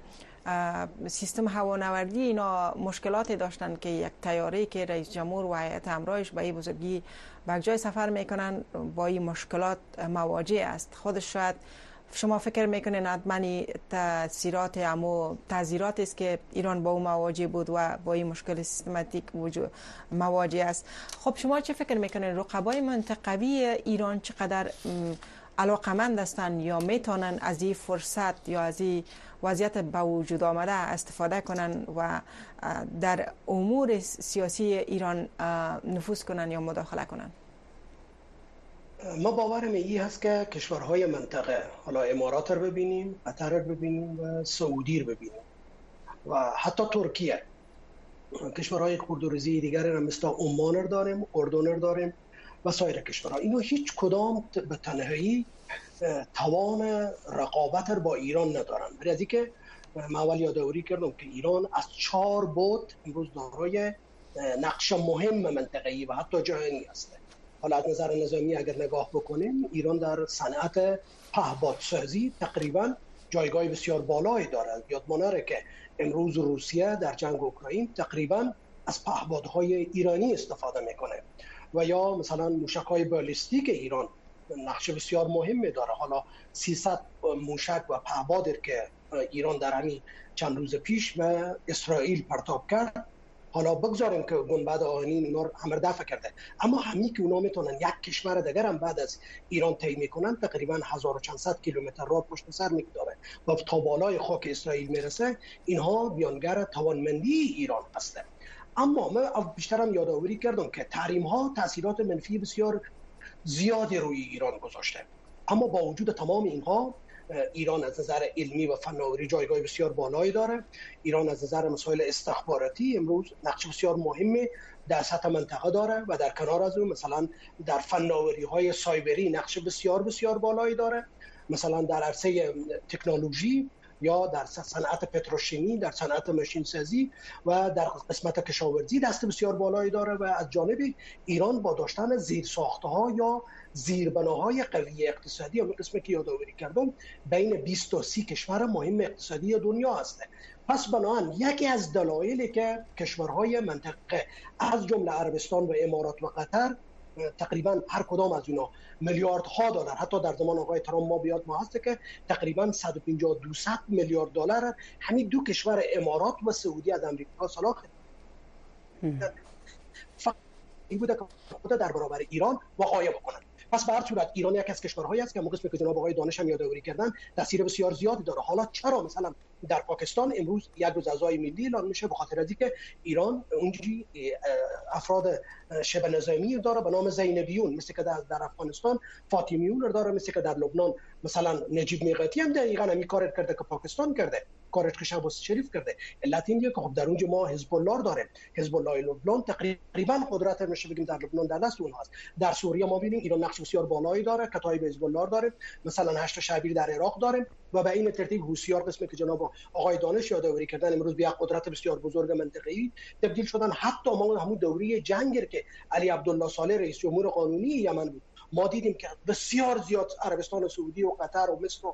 سیستم هوانوردی اینا مشکلاتی داشتن که یک طیاره که رئیس جمهور و هیئت همراهش به این بزرگی به جای سفر میکنن با این مشکلات مواجه است. خودش شاید شما فکر میکنین حتما تاثیرات امو تاثیرات است که ایران با او مواجه بود و با این مشکل سیستماتیک وجود مواجه است. خب شما چه فکر میکنین رقبای منطقوی ایران چقدر علاقمند هستند یا میتونن از این فرصت یا از این وضعیت با وجود آمده استفاده کنن و در امور سیاسی ایران نفوذ کنن یا مداخله کنن؟ ما باورم این هست که کشورهای منطقه، حالا امارات رو ببینیم، قطر رو ببینیم و سعودی رو ببینیم و حتی ترکیه، کشورهای خردوریزی دیگر هم مثل عمان رو داریم، اردن رو داریم و سایر کشورها. اینو هیچ کدام به تنهایی توان رقابت با ایران ندارن. برای از اینکه من اول یادآوری کردم که ایران از چهار بعد امروز دارای نقش مهم منطقه‌ای و حتی جهانی است. حالا از نظر نظامی اگر نگاه بکنیم ایران در صنعت پهپادسازی تقریبا جایگاه بسیار بالایی دارد. یادمان نره که امروز روسیه در جنگ اوکراین تقریبا از پهپادهای ایرانی استفاده میکنه و یا مثلا موشک‌های بالستیک ایران نقش بسیار مهمی داره. حالا سیصد موشک و پهپادی که ایران در همین چند روز پیش و اسرائیل پرتاب کرد، حالا بگذاریم که گنبد آهنین اونا رو همه دفع کرده، اما همین که اونا میتونن یک کشور دیگر هم بعد از ایران طی میکنن تقریبا هزار و چند صد کیلومتر راه پشت سر میگذاره و تا بالای خاک اسرائیل میرسه. اینها بیانگر توانمندی ایران هسته. اما من بیشتر هم یادآوری کردم که تحریم ها تاثیرات منفی بسیار زیادی روی ایران گذاشته، اما با وجود تمام اینها ایران از نظر علمی و فناوری جایگاه بسیار بالایی داره. ایران از نظر مسائل استخباراتی امروز نقش بسیار مهمی در سطح منطقه داره و در کنار از اون مثلا در فناوری های سایبری نقش بسیار بسیار بالایی داره. مثلا در عرصه تکنولوژی یا در صنعت پتروشیمی، در صنعت ماشین سازی و در قسمت کشاورزی دست بسیار بالایی داره و از جانب ایران با داشتن زیرساخت‌ها یا زیربناهای قوی اقتصادی، همون قسمی که یادآوری کردم، بین بیست تا سی کشور مهم اقتصادی دنیا هست. پس بنابراین یکی از دلایلی که کشورهای منطقه از جمله عربستان و امارات و قطر تقریبا هر کدام از اینا میلیاردها دلار، حتی در زمان آقای ترامپ ما بیاد ما هست که تقریبا صد و پنجاه تا دویست میلیارد دلار همین دو کشور امارات و سعودی از امریکا سلاخ این بوده که خود در برابر ایران وقایع بکنن. پس به هر صورت ایران یک از کشورهایی است که موقعی که جناب آقای دانش هم یادآوری کردن تاثیر بسیار زیادی داره. حالا چرا مثلا در پاکستان امروز یک روز عزای ملی اعلان میشه؟ به خاطر از اینکه ایران اونجوری افراد شبه نظامی داره به نام زینبیون، مثل که در, در افغانستان فاطمیون داره، مثل که در لبنان مثلا نجیب میقاتی هم دقیقاً همین کار کرده که پاکستان کرده، کارش که شهباز شریف کرده. علت اینه که خب در اونجا ما حزب الله داریم، حزب الله لبنان تقریبا قدرت میشه بگیم در لبنان در دست اونهاست. در سوریه ما ببینیم ایران نقش بسیار بالایی داره، کتایب حزب الله داره، مثلا هشت شبیر در عراق داریم و به این ترتیب حوثی‌ها قسمی که جناب آقای دانش یادآوری کردن امروز به یک قدرت بسیار بزرگ منطقه‌ای تبدیل شدن. حتی ما همون دوره جنگ که علی عبدالله صالح رئیس جمهور قانونی یمن بود ما دیدیم که بسیار زیاد عربستان سعودی و قطر و مصر و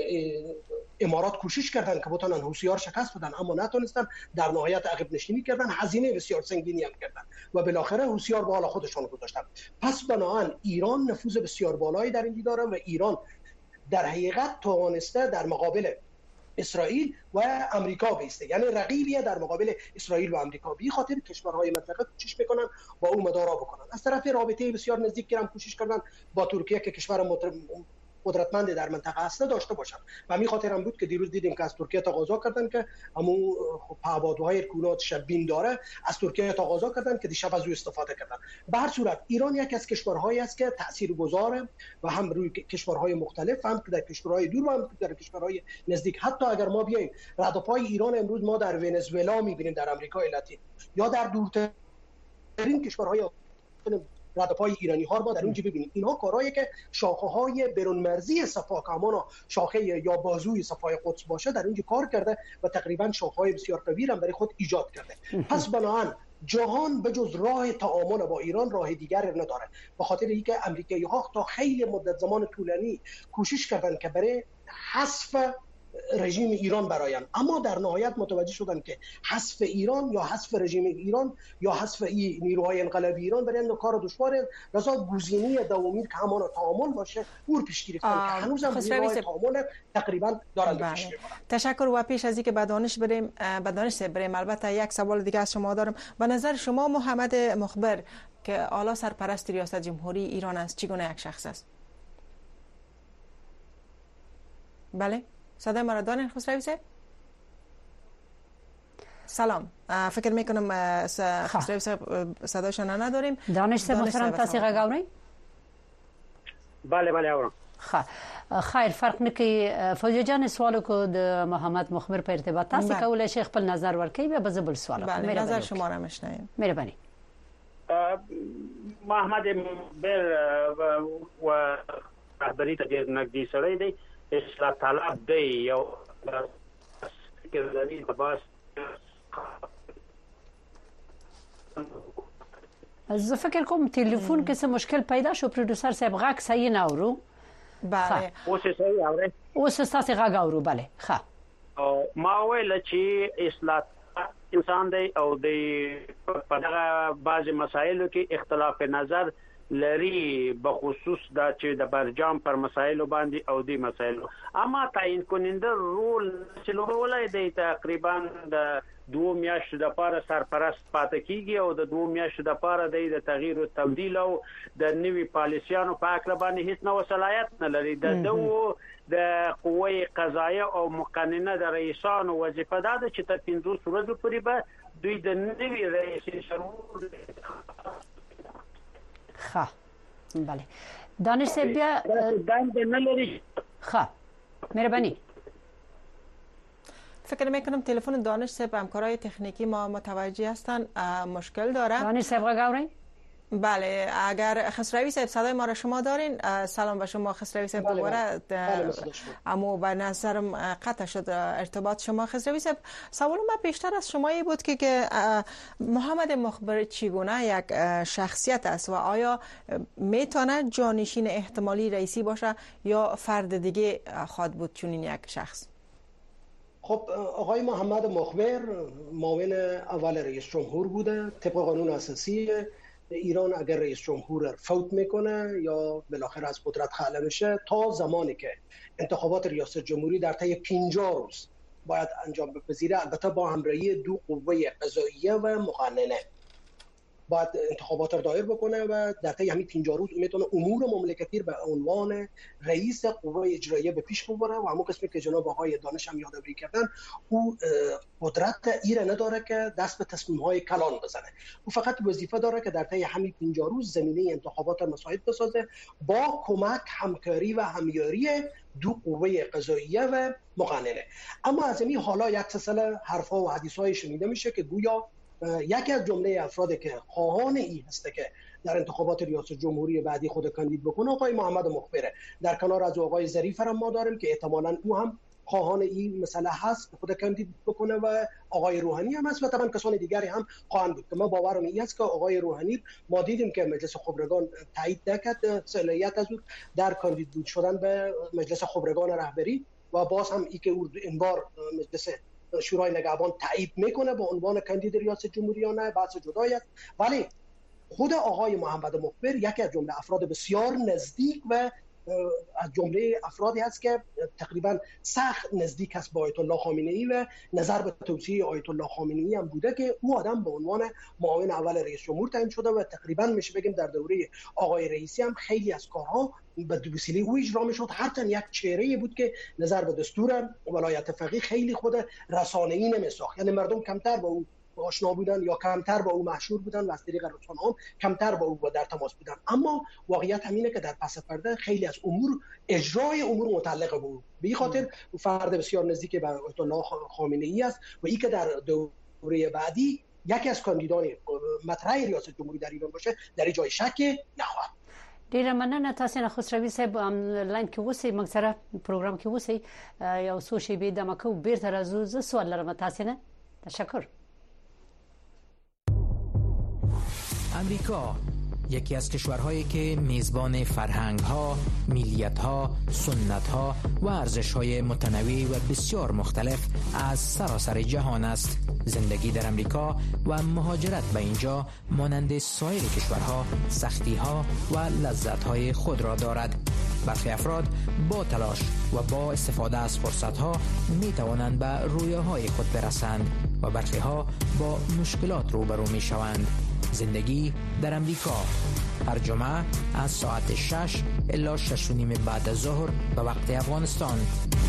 امارات کوشش کردن که بتونن حوثی‌ها شکست بدن، اما نتونستن، در نهایت عقب نشینی کردن، هزینه بسیار سنگینی هم کردن و بالاخره حوثی‌ها به حال خودشون گذاشتن. پس بنابراین ایران نفوذ بسیار بالایی در این داره و ایران در حقیقت توانسته در مقابل اسرائیل و آمریکا بیسته، یعنی رقیبیه در مقابل اسرائیل و آمریکا. به خاطر کشورهای منطقه کوشش میکنن با اون مدارا بکنن. از طرف رابطه بسیار نزدیک هم کوشش کردن با ترکیه که کشور قدرتمند در منطقه هست داشته باشن و همین خاطر هم بود که دیروز دیدیم که از ترکیه تقاضا کردن که همون پهپادهای کنات شبین داره، از ترکیه تقاضا کردن که دیشب از او استفاده کردن. به هر صورت ایران یک از کشورهایی است که تاثیرگذاره و هم روی کشورهای مختلف، هم در کشورهای دور و هم در کشورهای نزدیک. حتی اگر ما بیایم ردپای ایران امروز ما در ونزوئلا میبینیم، در آمریکای لاتین یا در دورترین کشورهای ردپای ایرانی ها رو با در اونجا ببینیم. اینها کارهایی که شاخه های برون مرزی صفا کامانا شاخه یا بازوی صفای قدس باشه در اونجا کار کرده و تقریبا شاخه های بسیار قوی هم برای خود ایجاد کرده. پس بنابراین جهان به جز راه تعامل با ایران راه دیگر نداره، به خاطر اینکه امریکایی ها تا خیلی مدت زمان طولانی کوشش کردن که برای حذف رژیم ایران براین، اما در نهایت متوجه شدن که حذف ایران یا حذف رژیم ایران یا حذف ای نیروهای انقلابی ایران برای این کار دشواره، لذا گزینه دومی که همان تعامل باشه او پیش گرفتن که هنوز هم راه تعامل تقریبا دارن پیش میبرن. تشکر. و پیش از اینکه به دانش بریم به دانش بریم البته یک سوال دیگه از شما دارم. به نظر شما محمد مخبر که اعلی سرپرست ریاست جمهوری ایران است چگونه یک شخص است؟ بله صدای ما را دارین خسروی صاحب؟ سلام، فکر میکنم خسروی صاحب صدایشان نداریم. دانش صاحب محترم تاسو غاورئ؟ بله بله اورم. خیر، فرق نکي. فوزیه جان سوال کو د محمد مخبر په ارتباط تاسو کولای شي خپل نظر ورکړئ بیا به بل سوال کوم. بله نظر شما را مشنویم. مهرباني. محمد مخبر و رهبری ته ډیر نږدې سړی دی، اصلاح طلب دی، یو فکر لري د باس زه فکر کوم تلیفون کې څه مشکل پیدا شو پروډوسر صاحب غږ صحیح نه اورو. بله اوس صحیح اورئ؟ اوس تاسو غږ اورو. بله ښه. ما ویل چې اصلاح انسان دی او د په دغه بعض مسایلو کې اختلاف نظر لري بخصوص دا چې د برجام پر مسایلو باندې او د مسایلو اما تعیین کننده رول چې لرولای دی تقریبا د دوه میاشتو د لپاره سرپرست پاتې کیږي او د دوه میاشتو د لپاره د تغییر او تبديل او د نوي پالیسیانو په اړه باندې هیڅ نو صلاحیت نه لري. د دوه د قوی قضایه او مقننه د رئیسانو وظیفه ده چې تر پنځه ورځې پورې به دوی د نوي رئیس شروع. ښه بله دانش صاحب بیا دند نه لري. ښه مهرباني. فکر میکنم تلفن دانش صاحب همکارای تکنیکی ما متوجه هستن مشکل داره. دانش صاحب گاورین؟ بله اگر خسروی صاحب صدای ما را شما دارین. سلام به شما خسروی صاحب. دوباره اما به نظرم قطع شد ارتباط شما خسروی صاحب. سوال ما بیشتر از شما ای بود که که محمد مخبر چگونه یک شخصیت است و آیا میتونه جانشین احتمالی رئیسی باشه یا فرد دیگه خواهد بود چنین یک شخص؟ خب آقای محمد مخبر معاون اول رئیس جمهور بوده. طبق قانون اساسی ایران اگر رئیس جمهور فوت میکنه یا بالاخره از قدرت خلع میشه تا زمانی که انتخابات ریاست جمهوری در طی پنجاه روز باید انجام بپذیره، البته با همراهی دو قوه قضاییه و مقننه باید انتخابات را دایر بکنه و در طی همین پنجاه روز میتونه امور مملکتی به عنوان رئیس قوه اجراییه به پیش ببره و همون قسمی که جناب آقای دانش هم یادآوری کردن او قدرت ایره نداره که دست به تصمیم های کلان بزنه. او فقط وظیفه داره که در طی همین پنجاه روز زمینه انتخابات مساعد بسازه با کمک همکاری و همیاری دو قوه قضاییه و مقننه. اما از این حالا یک سلسله حرفا و حدیث‌های شنیده میشه که گویا یکی از جمله افرادی که خواهان این هسته که در انتخابات ریاست جمهوری بعدی خود کاندید بکنه آقای محمد مخبره. در کنار از آقای ظریف هم ما داریم که احتمالاً او هم خواهان این مسئله هست خود کاندید بکنه و آقای روحانی هم هست و طبعا کسان دیگری هم خواهند بود. ما باورم این است که آقای روحانی ما دیدیم که مجلس خبرگان تایید نکرد صلاحیت از او در کاندید شدن به مجلس خبرگان رهبری و باز هم ای که این بار مجلس شورای نگهبان تایید میکنه به عنوان کاندید ریاست جمهوری یا نه بحث جدایی است. ولی خود آقای محمد مخبر یکی از جمله افراد بسیار نزدیک و از جمله افرادی هست که تقریبا سخت نزدیک است با آیت الله خامنه ای و نظر به توصیه آیت الله خامنه ای هم بوده که او آدم به عنوان معاون اول رئیس جمهور تعیین شده و تقریبا میشه بگیم در دوره آقای رئیسی هم خیلی از کارها به وسیله او اجرا میشد. هرچند یک چهره‌ای بود که نظر به دستور ولایت فقیه خیلی خود رسانه‌ای نمیساخت، یعنی مردم کمتر با او آشنا بودن یا کمتر با او مشهور بودن و از طریق رسانه‌ها کمتر با او در تماس بودن. اما واقعیت همینه که در پس پرده خیلی از امور اجرای امور متعلق به او به این خاطر فرد بسیار نزدیک به آیت الله خامنه ای است و این که در دوره بعدی یکی از کاندیدان مطرح ریاست جمهوری در ایران باشه در جای شک نخواهد. ډیره مننه تاسو نه خسروی صاحب لاین کې وسی موږ سره پروګرام کې وسی یو څو شی به د مکو بیرته راځو. زه سوال لرم تاسو نه. تشکر. امریکا یکی از کشورهایی که میزبان فرهنگ‌ها، ملیت‌ها، سنت‌ها و ارزش‌های متنوع و بسیار مختلف از سراسر جهان است. زندگی در امریکا و مهاجرت به اینجا مانند سایر کشورها سختی‌ها و لذت‌های خود را دارد. برخی افراد با تلاش و با استفاده از فرصت‌ها می‌توانند به رویاهای خود برسند و برخی‌ها با مشکلات روبرو می‌شوند. زندگی در امریکا هر جمعه از ساعت شش الی شش و نیم بعد از ظهر به وقت افغانستان.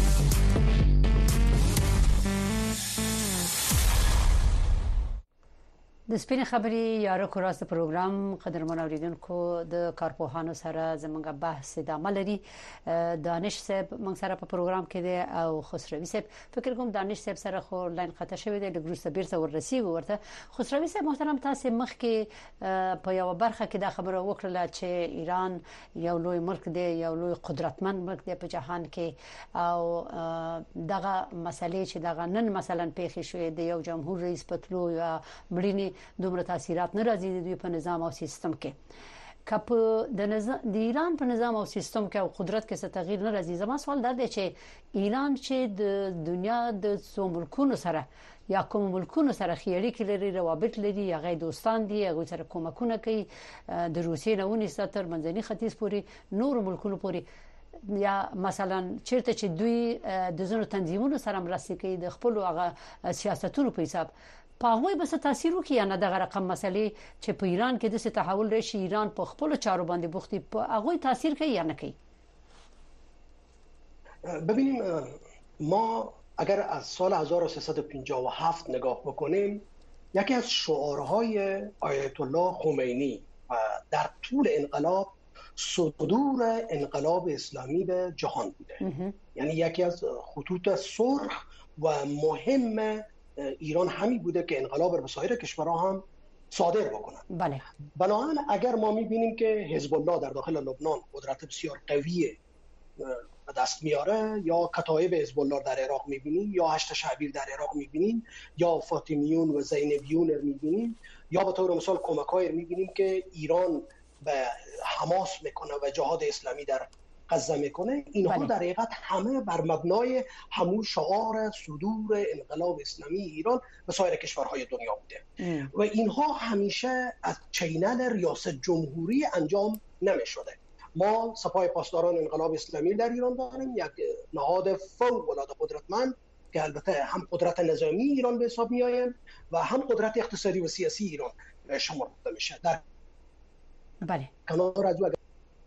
د سپین خبري یاره کو راست پروګرام قدرمن اوریدونکو د کارپوهانو سره زمونږ بحث د عملري دانش صاحب موږ سره په پروګرام کې دی او خسروی صاحب. فکر کوم دانش صاحب سره خو لاین خطا شوی دی لګروس بیرته ورسیږي ورته. خسروی صاحب محترم تاسو مخ کې په یو برخه کې د خبرو وکړه چې ایران یو لوی ملک دی یو لوی قدرتمن ملک دی په جهان کې او دغه مسلې چې دغه نن مثلا پیښ شوې د یو جمهور رئیس پتلو یا مړینه دومره تاثیرات نه راځي د په نظام او سیستم کې کپ د نظام د ایران په نظام او سیستم کې او قدرت کې څه تغییر نه راځي. زما سوال دا دی چې ایران چې د دنیا د څو ملکونو سره یا کوم ملکونو سره خیالي کې لري روابط لري یا غي دوستان دي هغه سره کومکونه کوي د روسیې نه ونیسه تر منځني ختیځ پورې نور ملکونو پورې یا مثلا چیرته چې دوی د زونو تنظیمونو سره مرسته کوي د خپل هغه سیاستونو په حساب پاغوي بس تاثیر وکي یا نه دغه رقم مسلې چې په ایران کې د څه تحول راشي ایران په خپل چارو باندې بوختي په هغه تاثیر کوي یا نه کوي. ببینیم ما اگر از سال هزار و سیصد و پنجاه و هفت نگاه بکنیم یکی از شعارهای آیت الله خمینی و در طول انقلاب صدور انقلاب اسلامی به جهان بوده. یعنی یکی از خطوط سرخ و مهم ایران همین بوده که انقلاب رو به سایر کشورها هم صادر بکنن. بله. بنابراین اگر ما می‌بینیم که حزب الله در داخل لبنان قدرت بسیار قوی به دست میاره یا کتایب حزب الله در عراق می‌بینیم یا هشت شعبیر در عراق می‌بینیم یا فاطمیون و زینبیون رو می‌بینیم یا به طور مثال کمک‌های می‌بینیم که ایران به حماس میکنه و جهاد اسلامی در غزه میکنه، اینها در حقیقت همه بر مبنای همون شعار صدور انقلاب اسلامی ایران و سایر کشورهای دنیا بوده ام. و اینها همیشه از چینل ریاست جمهوری انجام نمیشده. ما سپاه پاسداران انقلاب اسلامی در ایران داریم، یک نهاد فوق‌العاده قدرتمند که البته هم قدرت نظامی ایران به حساب میآید و هم قدرت اقتصادی و سیاسی ایران شمرده میشه. در بله. کنار از او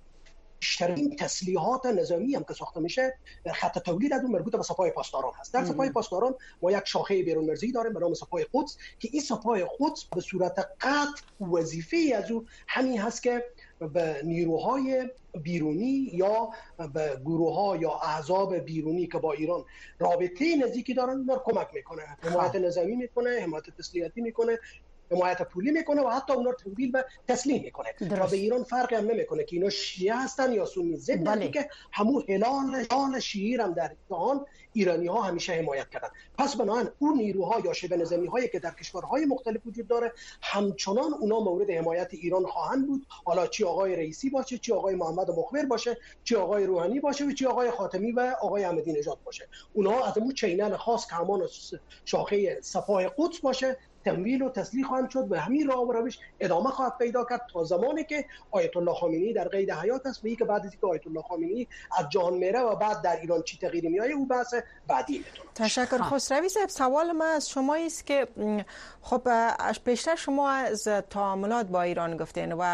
بیشترین تسلیحات نظامی هم که ساخته میشه در خط تولید از اون مربوط به سپاه پاسداران هست. در سپاه پاسداران ما یک شاخه بیرون مرزی داریم به نام سپاه قدس که این سپاه قدس به صورت قطع وظیفه از او همین هست که به نیروهای بیرونی یا به گروه‌ها یا احزاب بیرونی که با ایران رابطه نزدیکی دارن اونها کمک میکنه، حمایت نظامی میکنه، حمایت تسلیحاتی میکنه، حمایت پولی میکنه و حتی اونا رو تبدیل به تسلیم میکنه. و به ایران فرقی هم نمیکنه که اینا شیعه هستن یا سنی، ضد بله. که همون هلال هلال شیعه هم در جهان ایرانی ها همیشه حمایت کردن. پس بنابراین اون نیروها یا شبه نظامی هایی که در کشورهای مختلف وجود داره همچنان اونا مورد حمایت ایران خواهند بود، حالا چی آقای رئیسی باشه، چی آقای محمد مخبر باشه، چی آقای روحانی باشه و چی آقای خاتمی و آقای احمدی نژاد باشه. اونها از اون چینل خاص که همان شاخه سپاه قدس باشه تمویل و تسلیح خواهند شد و همین راه و روش ادامه خواهد پیدا کرد تا زمانی که آیت الله خامنه‌ای در قید حیات است و اینکه بعد از اینکه آیت الله خامنه‌ای از جهان میره و بعد در ایران چی تغییری میاد او بحث بعدی میتونه. تشکر. خسروی صاحب، سوال من از شما است که خب پیشتر شما از تعاملات با ایران گفتین و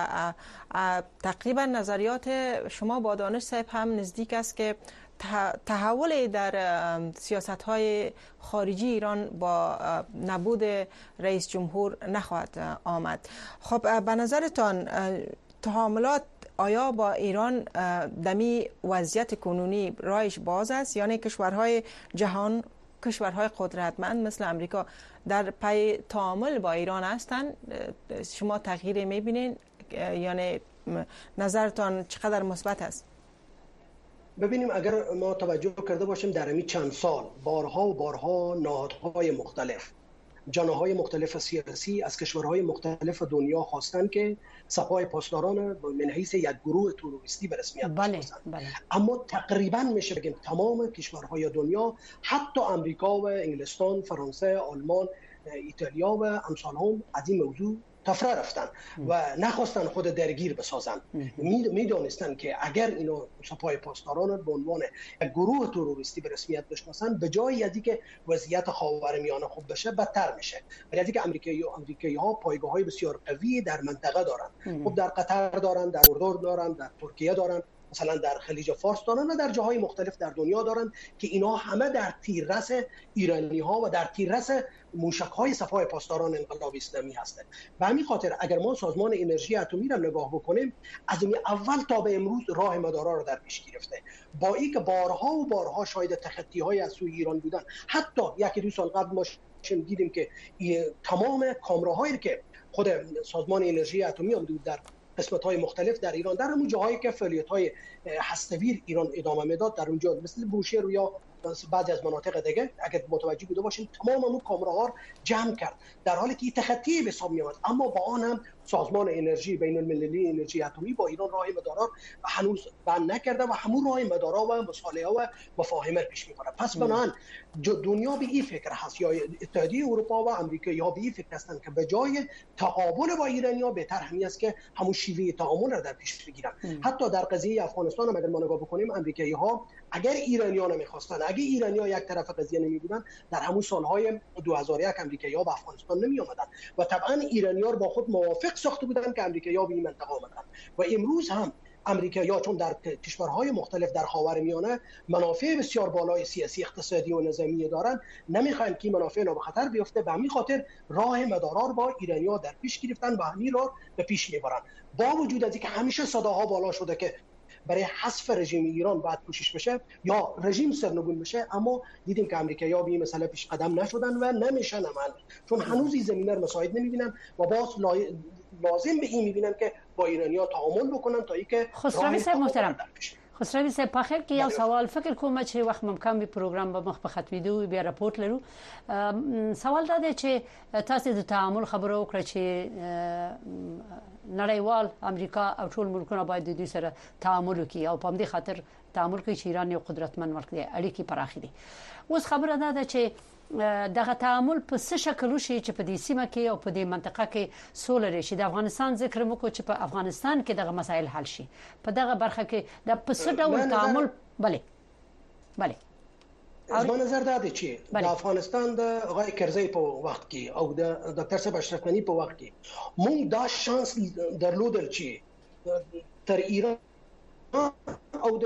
تقریبا نظریات شما با دانش صاحب هم نزدیک است که تحول در سیاست‌های خارجی ایران با نبود رئیس جمهور نخواهد آمد. خب به نظرتان تعاملات آیا با ایران دمی وضعیت کنونی رایش باز است، یعنی کشورهای جهان، کشورهای قدرتمند مثل امریکا در پی تعامل با ایران هستند؟ شما تغییری می‌بینید؟ یعنی نظرتان چقدر مثبت است؟ ببینیم اگر ما توجه کرده باشیم در همین چند سال بارها و بارها نهادهای مختلف، جناحهای مختلف سیاسی از کشورهای مختلف دنیا خواستن که سپاه پاسداران من حیث یک گروه تروریستی به رسمیت بشناسند. بله. اما تقریبا میشه بگیم تمام کشورهای دنیا، حتی امریکا و انگلستان، فرانسه، آلمان، ایتالیا و امثال هم از این موضوع تفره رفتن و نخواستن خود درگیر بسازن. میدونستن که اگر اینو سپاه پاسداران به عنوان یک گروه تروریستی به رسمیت بشناسن، به جای از اینکه وضعیت خاورمیانه خوب بشه بدتر میشه. ولی از اینکه آمریکایی و آمریکایی ها پایگاه‌های بسیار قوی در منطقه دارن، خب در قطر دارن، در اردن دارن، در ترکیه دارن، مثلا در خلیج فارس دارن و در جاهای مختلف در دنیا دارن که اینا همه در تیررس ایرانی ها و در تیررس موشک های سپاه پاسداران انقلاب اسلامی هستند. به همین خاطر اگر ما سازمان انرژی اتمی را نگاه بکنیم، از این اول تا به امروز راه مدارا را در پیش گرفته، با اینکه بارها و بارها شاهد تخطی های از سوی ایران بودن. حتی یکی دو سال قبل ما دیدیم که تمام کامراهایی که خود سازمان انرژی اتمی آمده بود در قسمت‌های مختلف در ایران، در اون جاهایی که فعالیت‌های هسته‌ای ایران ادامه میداد، در اونجا مثل بوشهر یا بعضی از مناطق دیگه اگر متوجه بوده باشین تمام اون کامراها جمع کرد، در حالی که این تخطی به حساب میاد. اما با آن هم سازمان انرژی بین المللی انرژی اتمی با ایران راه مدارا هنوز بند نکرده و همون راه مدارا و مصالحه و مفاهیم پیش میبره. پس بنابراین دنیا به این فکر هست، یا اتحادیه اروپا و آمریکا یا به این فکر هستند که به جای تقابل با ایرانیا بهتر همین است که همون شیوه تعامل را در پیش بگیرن. حتی در قضیه افغانستان هم اگر ما نگاه بکنیم، امریکایی ها اگر ایرانیان نمیخواستن، اگر ایرانیا یک طرف قضیه نمیبودن، در همون سالهای دو هزار و یک امریکایی‌ها به افغانستان نمی آمدن و طبعا ایرانی‌ها با خود موافق ساخته بودن که امریکایی‌ها به این منطقه آمدن. و امروز هم امریکایی‌ها چون در کشورهای مختلف در خاورمیانه منافع بسیار بالای سیاسی، اقتصادی و نظامی دارن، نمیخواین که منافع را به خطر بیفته، به همین خاطر راه مدارا با ایرانی‌ها در پیش گرفتن و همین را به پیش میبرن. با وجود از اینکه همیشه صداها بالا شده که برای حذف رژیم ایران باید کوشش بشه یا رژیم سرنگون بشه، اما دیدیم که امریکایی‌ها به این مسئله پیش قدم نشدن و نمیشن عمل، چون هنوز این زمینه رو مساعد نمیبینن و باز لازم به این میبینن که با ایرانی‌ها تعامل بکنن تا اینکه خسروی صاحب محترم خسروی صاحب په اخر کې یو سوال فکر کوم چې وخت ممکن به پروګرام به مخ په ختمېدو بیا راپورټ لرو. سوال دا دی چې تاسو د تعامل خبرو وکړه چې نړیوال امریکا او ټول ملکونه باید د دې سره تعامل وکړي او په دې خاطر تعامل کوي چې ایران یو قدرتمن ملک دی، اړیکې پراخې دي. اوس خبره دا ده چې دغه تعامل په څه شکل وشي چې په دې سیمه کې او په دې منطقه کې سوله راشي. د افغانستان ذکر مکو چې په افغانستان کې دغه مسایل حل شي، په دغه برخه کې د په څه ډول تعامل بله بله از من نظر دا دی چې د افغانستان د آقای کرزی په وخت کې او د ډاکټر صاحب اشرف غنی په وخت کې مونږ دا شانس درلودل چې تر ایران او د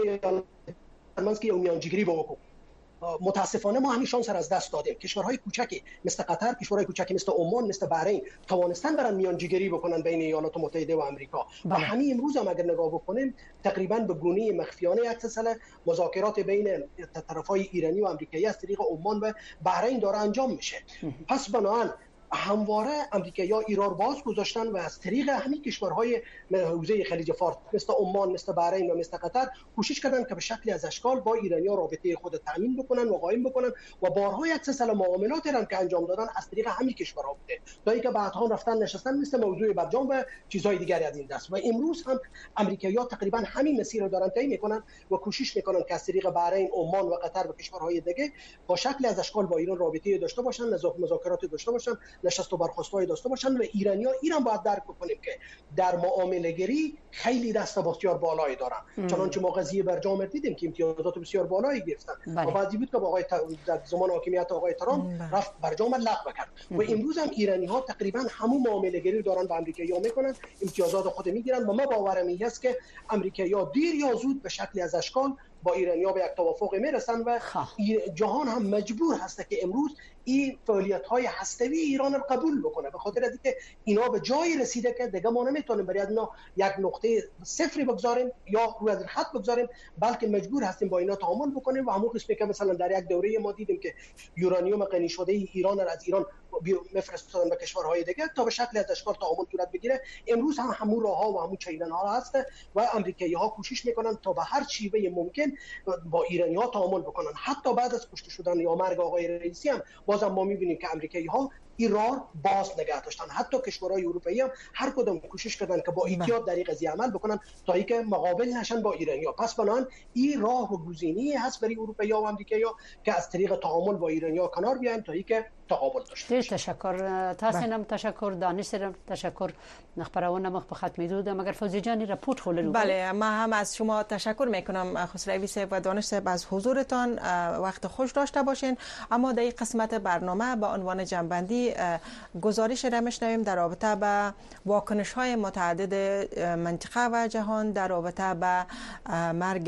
ترمنځ کې یو میانجیگری وکړو. متاسفانه ما همین شانس را از دست دادیم. کشورهای کوچکی مثل قطر، کشورهای کوچکی مثل عمان، مثل بحرین توانستن برن میانجیگری بکنن بین ایالات متحده و آمریکا و همین امروز هم اگر نگاه بکنیم تقریبا به گونه مخفیانه یک سلسله مذاکرات بین طرفای ایرانی و آمریکایی از طریق عمان و بحرین داره انجام میشه. پس بنابراین همواره امریکایی‌ها ایران باز گذاشتن و از طریق همین کشورهای حوزه خلیج فارس مثل عمان، مثل بحرین و مثل قطر کوشش کردن که به شکلی از اشکال با ایرانی‌ها رابطه خود تامین بکنن و قائم بکنن و بارها یک سلسله معاملات هم که انجام دادن از طریق همین کشورها بوده تا اینکه بعدها رفتن نشستن مثل موضوع برجام و چیزهای دیگری از این دست. و امروز هم امریکایی‌ها تقریبا همین مسیر رو دارن طی میکنن و کوشش میکنن که از طریق بحرین، عمان و قطر و کشورهای دیگه با شکلی از اشکال با ایران رابطه داشته باشن، مذاکرات داشته باشن، نشست و برخاست‌های داشته باشن. و ایرانی‌ها ایران باید درک کنیم که در معامله‌گری خیلی دست بسیار بالایی دارن. چنانچه ما قضیه برجام دیدیم که امتیازات بسیار بالایی گرفتن بله. و بعدی بود که با آقای در زمان حاکمیت آقای ترامپ رفت برجام لغو کرد و امروز هم ایرانی‌ها تقریبا همون معامله‌گری دارن با آمریکایی‌ها میکنن، امتیازات خود میگیرن و ما باورم این است که آمریکایی‌ها دیر یا زود به شکلی از اشکال با ایرانی‌ها به یک توافق میرسن و جهان هم مجبور هست که امروز این فعالیت‌های هسته‌ای ایران رو قبول بکنه، به خاطر اینکه اینا به جایی رسیده که دیگه ما نمیتونیم برای اینا یک نقطه صفری بگذاریم یا روی از خط بگذاریم، بلکه مجبور هستیم با اینا تعامل بکنیم. و همون قسمی که مثلا در یک دوره ما دیدیم که یورانیوم غنی شده ایران را از ایران میفرستادن به کشورهای دیگه تا به شکل از اشکال تعامل صورت بگیره، امروز هم همون راه‌ها و همون چینه‌ها هست و آمریکایی‌ها کوشش میکنن تا به هر شیوه ممکن با ایرانی‌ها تعامل بکنن. حتی بعد از کشته شدن یا مرگ آقای رئیسی هم بازم ما می‌بینیم که آمریکایی‌ها ایران باز نگه داشتن. حتی کشورهای اروپایی هم هر کدوم کوشش کردن که با احتیاط در این قضیه عمل بکنن تا اینکه مقابل نشن با ایرانی‌ها. پس بنابراین این راه و گزینه‌ای هست برای اروپایی‌ها و آمریکایی‌ها که از طریق تعامل با ایرانی‌ها کنار بیان تا اینکه تقابل داشته باشن. تشکر تاسینم تشکر دانشرم تشکر خبرونه مخ په ختمېدو ده مگر فوزی جانی راپورت خولرو. بله ما هم از شما تشکر میکنم خسروی صاحب و دانش صاحب از حضورتان. وقت خوش داشته باشین. اما در این قسمت برنامه با عنوان جنبندی گزارش را میشنویم در رابطه با واکنش های متعدد منطقه و جهان در رابطه با مرگ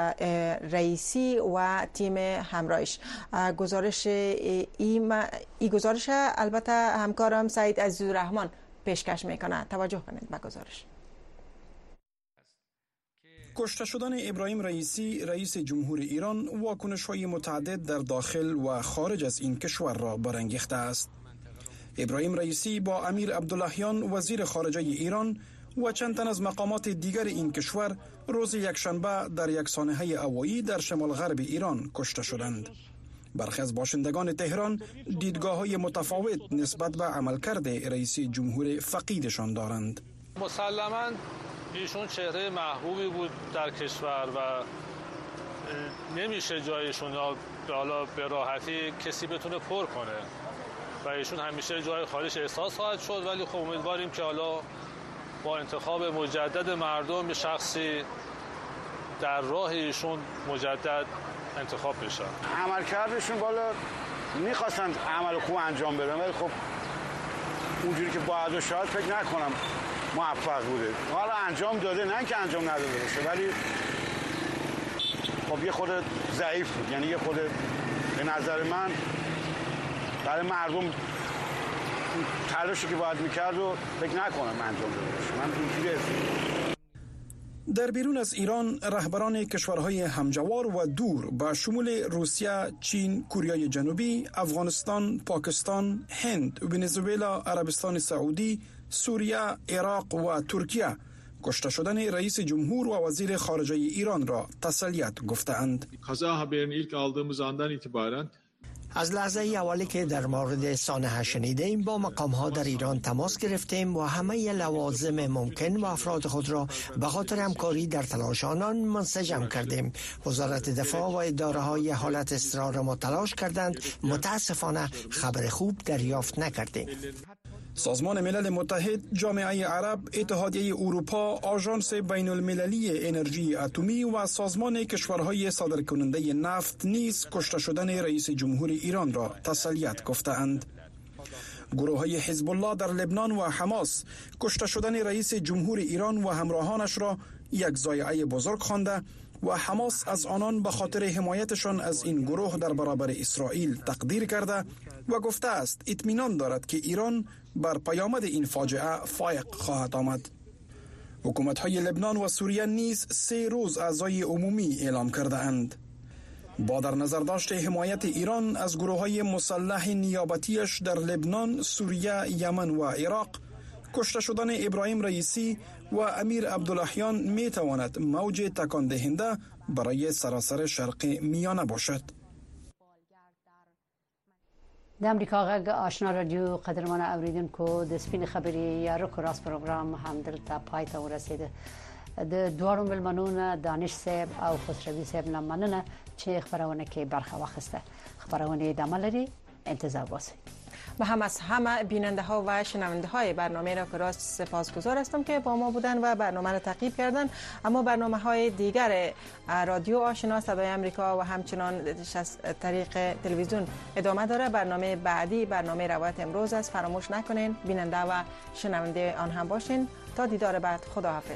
رئیسی و تیم همراهش. گزارش این ای گزارش البته همکارم سعید عزیزالرحمن پیشکش میکنه. توجه کنید به گزارش. کشته شدن ابراهیم رئیسی رئیس جمهور ایران واکنش‌های متعدد در داخل و خارج از این کشور را برانگیخته است. ابراهیم رئیسی با امیر عبداللهیان وزیر خارجه ایران و چند تن از مقامات دیگر این کشور روز یکشنبه در یک سانحه هوایی در شمال غرب ایران کشته شدند. برخی از باشندگان تهران دیدگاه‌های متفاوت نسبت به عملکرد رئیس جمهور فقیدشان دارند. مسلماً ایشون چهره محبوبی بود در کشور و نمیشه جایشون حالا به راحتی کسی بتونه پر کنه و ایشون همیشه جای خالیش احساس خواهد شد، ولی خب امیدواریم که حالا با انتخاب مجدد مردم شخصی در راه ایشون مجدد انتخاب بشن. عملکردشون بالا میخواستن عمل خوب انجام بدن، ولی خب اونجوری که باید و شاید فکر نکنم موفق بوده. حالا انجام داده، نه که انجام نداده باشه، ولی خب یه خود ضعیف بود. یعنی یه خود به نظر من برای مردم تلاشی که باید میکرد و فکر نکنم انجام داده باشه. من اینجوری در بیرون از ایران رهبران کشورهای همجوار و دور با شمول روسیه، چین، کره جنوبی، افغانستان، پاکستان، هند، ونزوئلا، عربستان سعودی، سوریه، عراق و ترکیه کشته شدن رئیس جمهور و وزیر خارجه ایران را تسلیت گفتند. kaza haberini ilk aldığımız andan itibaren از لحظه اولی که در مورد سانحه شنیدیم با مقام ها در ایران تماس گرفتیم و همه لوازم ممکن و افراد خود را به خاطر همکاری در تلاش آنان منسجم کردیم. وزارت دفاع و اداره های حالت اضطرار ما تلاش کردند. متاسفانه خبر خوب دریافت نکردیم. سازمان ملل متحد، جامعه عرب، اتحادیه اروپا، آژانس بین المللی انرژی اتمی و سازمان کشورهای صادرکننده نفت نیز کشته شدن رئیس جمهور ایران را تسلیت گفتند. گروه های حزب الله در لبنان و حماس کشته شدن رئیس جمهور ایران و همراهانش را یک ضایعه بزرگ خوانده و حماس از آنان به خاطر حمایتشان از این گروه در برابر اسرائیل تقدیر کرده و گفته است اطمینان دارد که ایران بر پیامد این فاجعه فائق خواهد آمد. حکومت‌های لبنان و سوریه نیز سه روز عزای عمومی اعلام کرده اند. با در نظر داشت حمایت ایران از گروه‌های مسلح نیابتیش در لبنان، سوریه، یمن و عراق، کشته شدن ابراهیم رئیسی و امیر عبداللهیان می تواند موج تکان دهنده برای سراسر شرق میانه باشد. د امریکا غږ آشنا رادیو قدرمن اوریدونکو د سپین خبري یا رکراس پروګرام هم دلته پای ته ورسید. د دوړو ملمنونه دانش صاحب او خسروی صاحب نه مننه چې خبرونه کې برخه واخیسته. خبرونه ادامه لري، انتظار باسئ. و هم از همه بیننده ها و شنونده های برنامه را که راست سپاسگزار هستم که با ما بودن و برنامه را تعقیب کردن. اما برنامه های دیگر رادیو آشنا صدای امریکا و همچنان از طریق تلویزیون ادامه داره. برنامه بعدی برنامه روایت امروز است. فراموش نکنین بیننده و شنونده آن هم باشین. تا دیدار بعد، خداحافظ.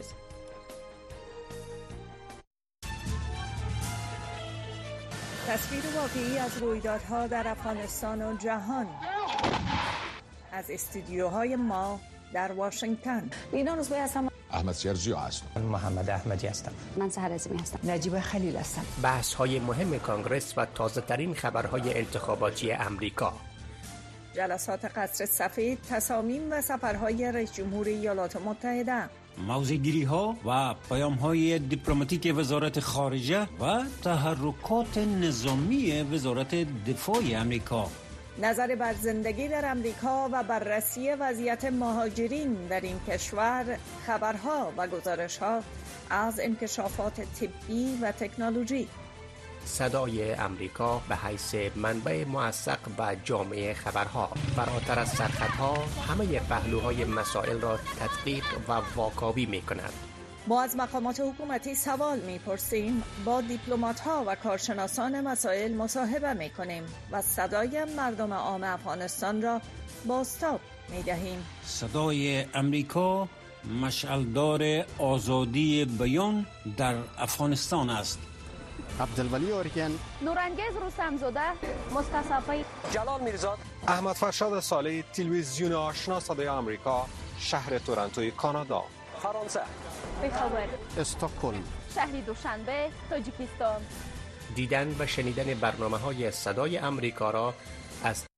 تصویر واقعی از رویدادها در افغانستان و جهان از استودیوهای ما در واشنگتن. اینا روزبه هستم. احمد سرجیو هستم. محمد احمدی هستم. من سحر عظیمی هستم. نجیب خلیل هستم. بحث های مهم کانگرس و تازه ترین خبرهای انتخاباتی امریکا. جلسات قصر سفید، تصامیم و سفرهای رئیس جمهور ایالات متحده. موضع‌گیری ها و پیام های دیپلماتیک وزارت خارجه و تحرکات نظامی وزارت دفاع امریکا. نظر بر زندگی در امریکا و بررسی وضعیت مهاجرین در این کشور، خبرها و گزارش‌ها از انکشافات طبی و تکنولوژی. صدای امریکا به حیث منبع موثق و جامع خبرها، فراتر از سرخطها همه پهلوهای مسائل را تدقیق و واکاوی می کند. ما از مقامات حکومتی سوال می پرسیم، با دیپلمات‌ها و کارشناسان مسائل مصاحبه می کنیم و صدای مردم عام افغانستان را بازتاب می دهیم. صدای امریکا مشعلدار آزادی بیان در افغانستان است. عبدالولی اورگن، نورانگیز رستمزاده، مصطفی جلال میرزاد، احمد فرشاد صالحی، تلویزیون آشنا صدای آمریکا، شهر تورنتوی کانادا. فرانسه، بخابر، استکهلم، شهر دوشنبه، تاجیکستان. دیدن و شنیدن برنامه‌های صدای آمریکا را از